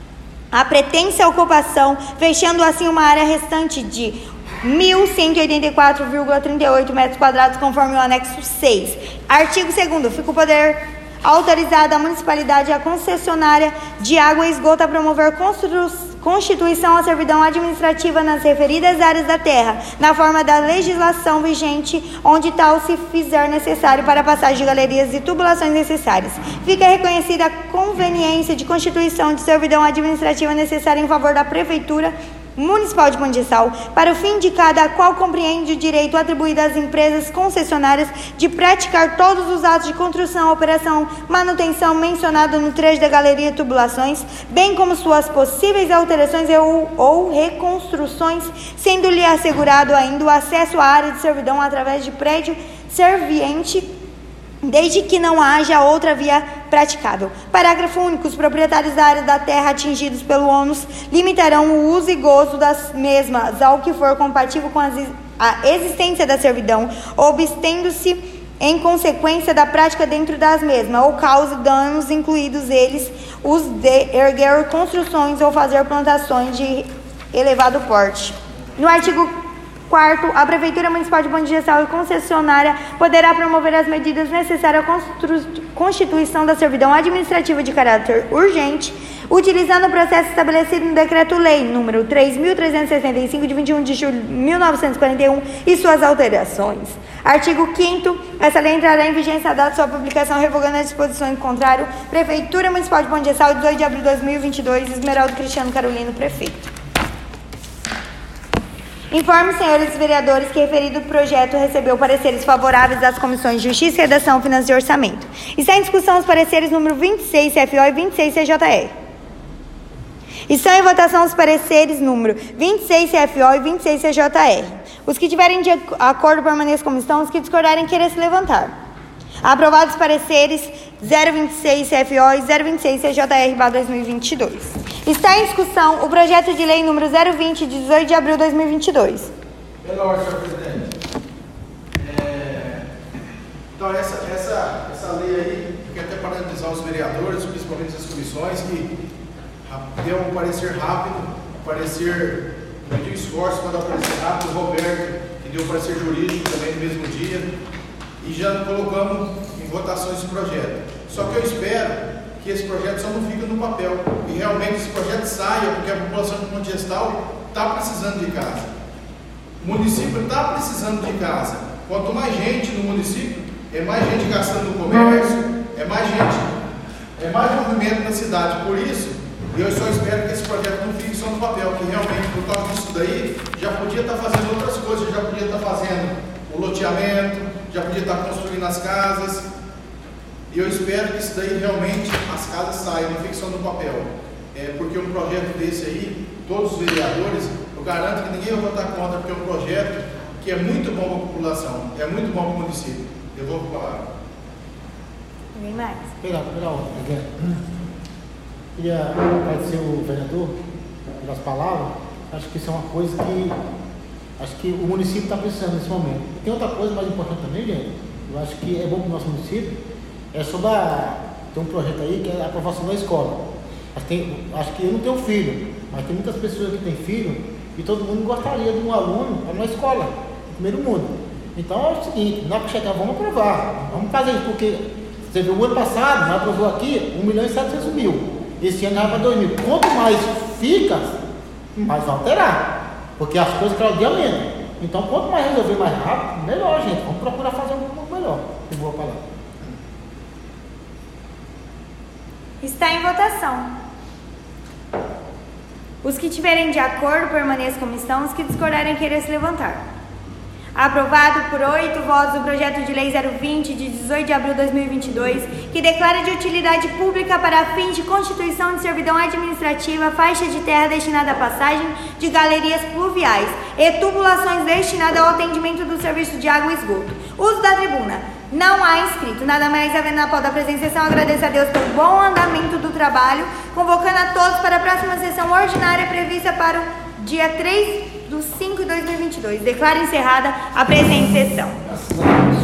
a pretensa ocupação, fechando assim uma área restante de mil cento e oitenta e quatro vírgula trinta e oito metros quadrados, conforme o anexo seis. Artigo segundo. Fica o poder autorizado à municipalidade e à concessionária de água e esgoto a promover constituição ou servidão administrativa nas referidas áreas da terra, na forma da legislação vigente, onde tal se fizer necessário para a passagem de galerias e tubulações necessárias. Fica reconhecida a conveniência de constituição de servidão administrativa necessária em favor da prefeitura Municipal de Mandiçal, para o fim de cada qual compreende o direito atribuído às empresas concessionárias de praticar todos os atos de construção, operação, manutenção mencionado no trecho da galeria e tubulações, bem como suas possíveis alterações ou, ou reconstruções, sendo-lhe assegurado ainda o acesso à área de servidão através de prédio serviente, desde que não haja outra via praticável. Parágrafo único. Os proprietários da área da terra atingidos pelo ônus limitarão o uso e gozo das mesmas ao que for compatível com as, a existência da servidão, obstendo-se em consequência da prática dentro das mesmas, ou cause danos, incluídos eles os de erguer construções ou fazer plantações de elevado porte. No artigo quarto, a Prefeitura Municipal de Mandiçal e concessionária poderá promover as medidas necessárias à constituição da servidão administrativa de caráter urgente, utilizando o processo estabelecido no Decreto-Lei número três mil trezentos e sessenta e cinco, de vinte e um de julho de mil novecentos e quarenta e um, e suas alterações. Artigo quinto. Essa lei entrará em vigência a data de sua publicação, revogando a disposição em contrário. Prefeitura Municipal de Mandiçal, dezoito de abril de dois mil e vinte e dois, Esmeraldo Cristiano Carolino, prefeito. Informe, senhores vereadores, que referido projeto recebeu pareceres favoráveis das comissões de Justiça, Redação, Finanças e Orçamento. Está em discussão os pareceres número vinte e seis C F O e vinte e seis C J R. Estão em votação os pareceres número vinte e seis C F O e vinte e seis C J R. Os que tiverem de acordo permaneçam como estão, os que discordarem queiram se levantar. Aprovados os pareceres zero vinte e seis C F O e zero vinte e seis C J R barra dois mil e vinte e dois. Está em discussão o projeto de lei número zero vinte, de dezoito de abril de dois mil e vinte e dois. Pela ordem, senhor presidente. É... Então, essa, essa, essa lei aí, eu quero até parabenizar os vereadores, principalmente as comissões, que deu um parecer rápido, um parecer, mediu esforço para dar um parecer rápido, o Roberto, que deu um parecer jurídico também no mesmo dia, e já colocamos em votação esse projeto. Só que eu espero que esse projeto só não fica no papel, e realmente esse projeto saia, porque a população de Monte Gestal está precisando de casa. O município está precisando de casa. Quanto mais gente no município, é mais gente gastando no comércio, é mais gente, é mais movimento na cidade. Por isso, eu só espero que esse projeto não fique só no papel, que realmente, por causa disso daí, já podia estar fazendo outras coisas, já podia estar fazendo o loteamento, já podia estar construindo as casas. E eu espero que isso daí realmente as casas saiam, não fique só no papel. É, porque um projeto desse aí, todos os vereadores, eu garanto que ninguém vai votar contra, porque é um projeto que é muito bom para a população, é muito bom para o município. Eu vou falar. Ninguém mais. Pela, pela ordem, queria agradecer o vereador pelas palavras. Acho que isso é uma coisa que acho que o município está precisando nesse momento. E tem outra coisa mais importante também, gente. Eu acho que é bom para o nosso município. É sobre a, tem um projeto aí que é a aprovação da escola. Mas tem, acho que eu não tenho filho, mas tem muitas pessoas que têm filho e todo mundo gostaria de um aluno na escola, no primeiro mundo. Então é o seguinte, na hora que chegar, vamos aprovar, vamos fazer isso, porque você viu o ano passado, nós aprovou aqui um milhão e setecentos mil. Esse ano já vai para dois mil. Quanto mais fica, mais vai alterar, porque as coisas cada dia menos. Então quanto mais resolver mais rápido, melhor, gente. Vamos procurar fazer um pouco melhor. Eu vou falar. Está em votação. Os que tiverem de acordo permaneçam como estão, os que discordarem queiram se levantar. Aprovado por oito votos o projeto de lei zero vinte, de dezoito de abril de dois mil e vinte e dois, que declara de utilidade pública para fins de constituição de servidão administrativa faixa de terra destinada à passagem de galerias pluviais e tubulações destinadas ao atendimento do serviço de água e esgoto. Uso da tribuna. Não há inscrito. Nada mais havendo na pauta da presente sessão, agradeço a Deus pelo bom andamento do trabalho, convocando a todos para a próxima sessão ordinária prevista para o dia três de cinco de dois mil e vinte e dois. Declaro encerrada a presente sessão.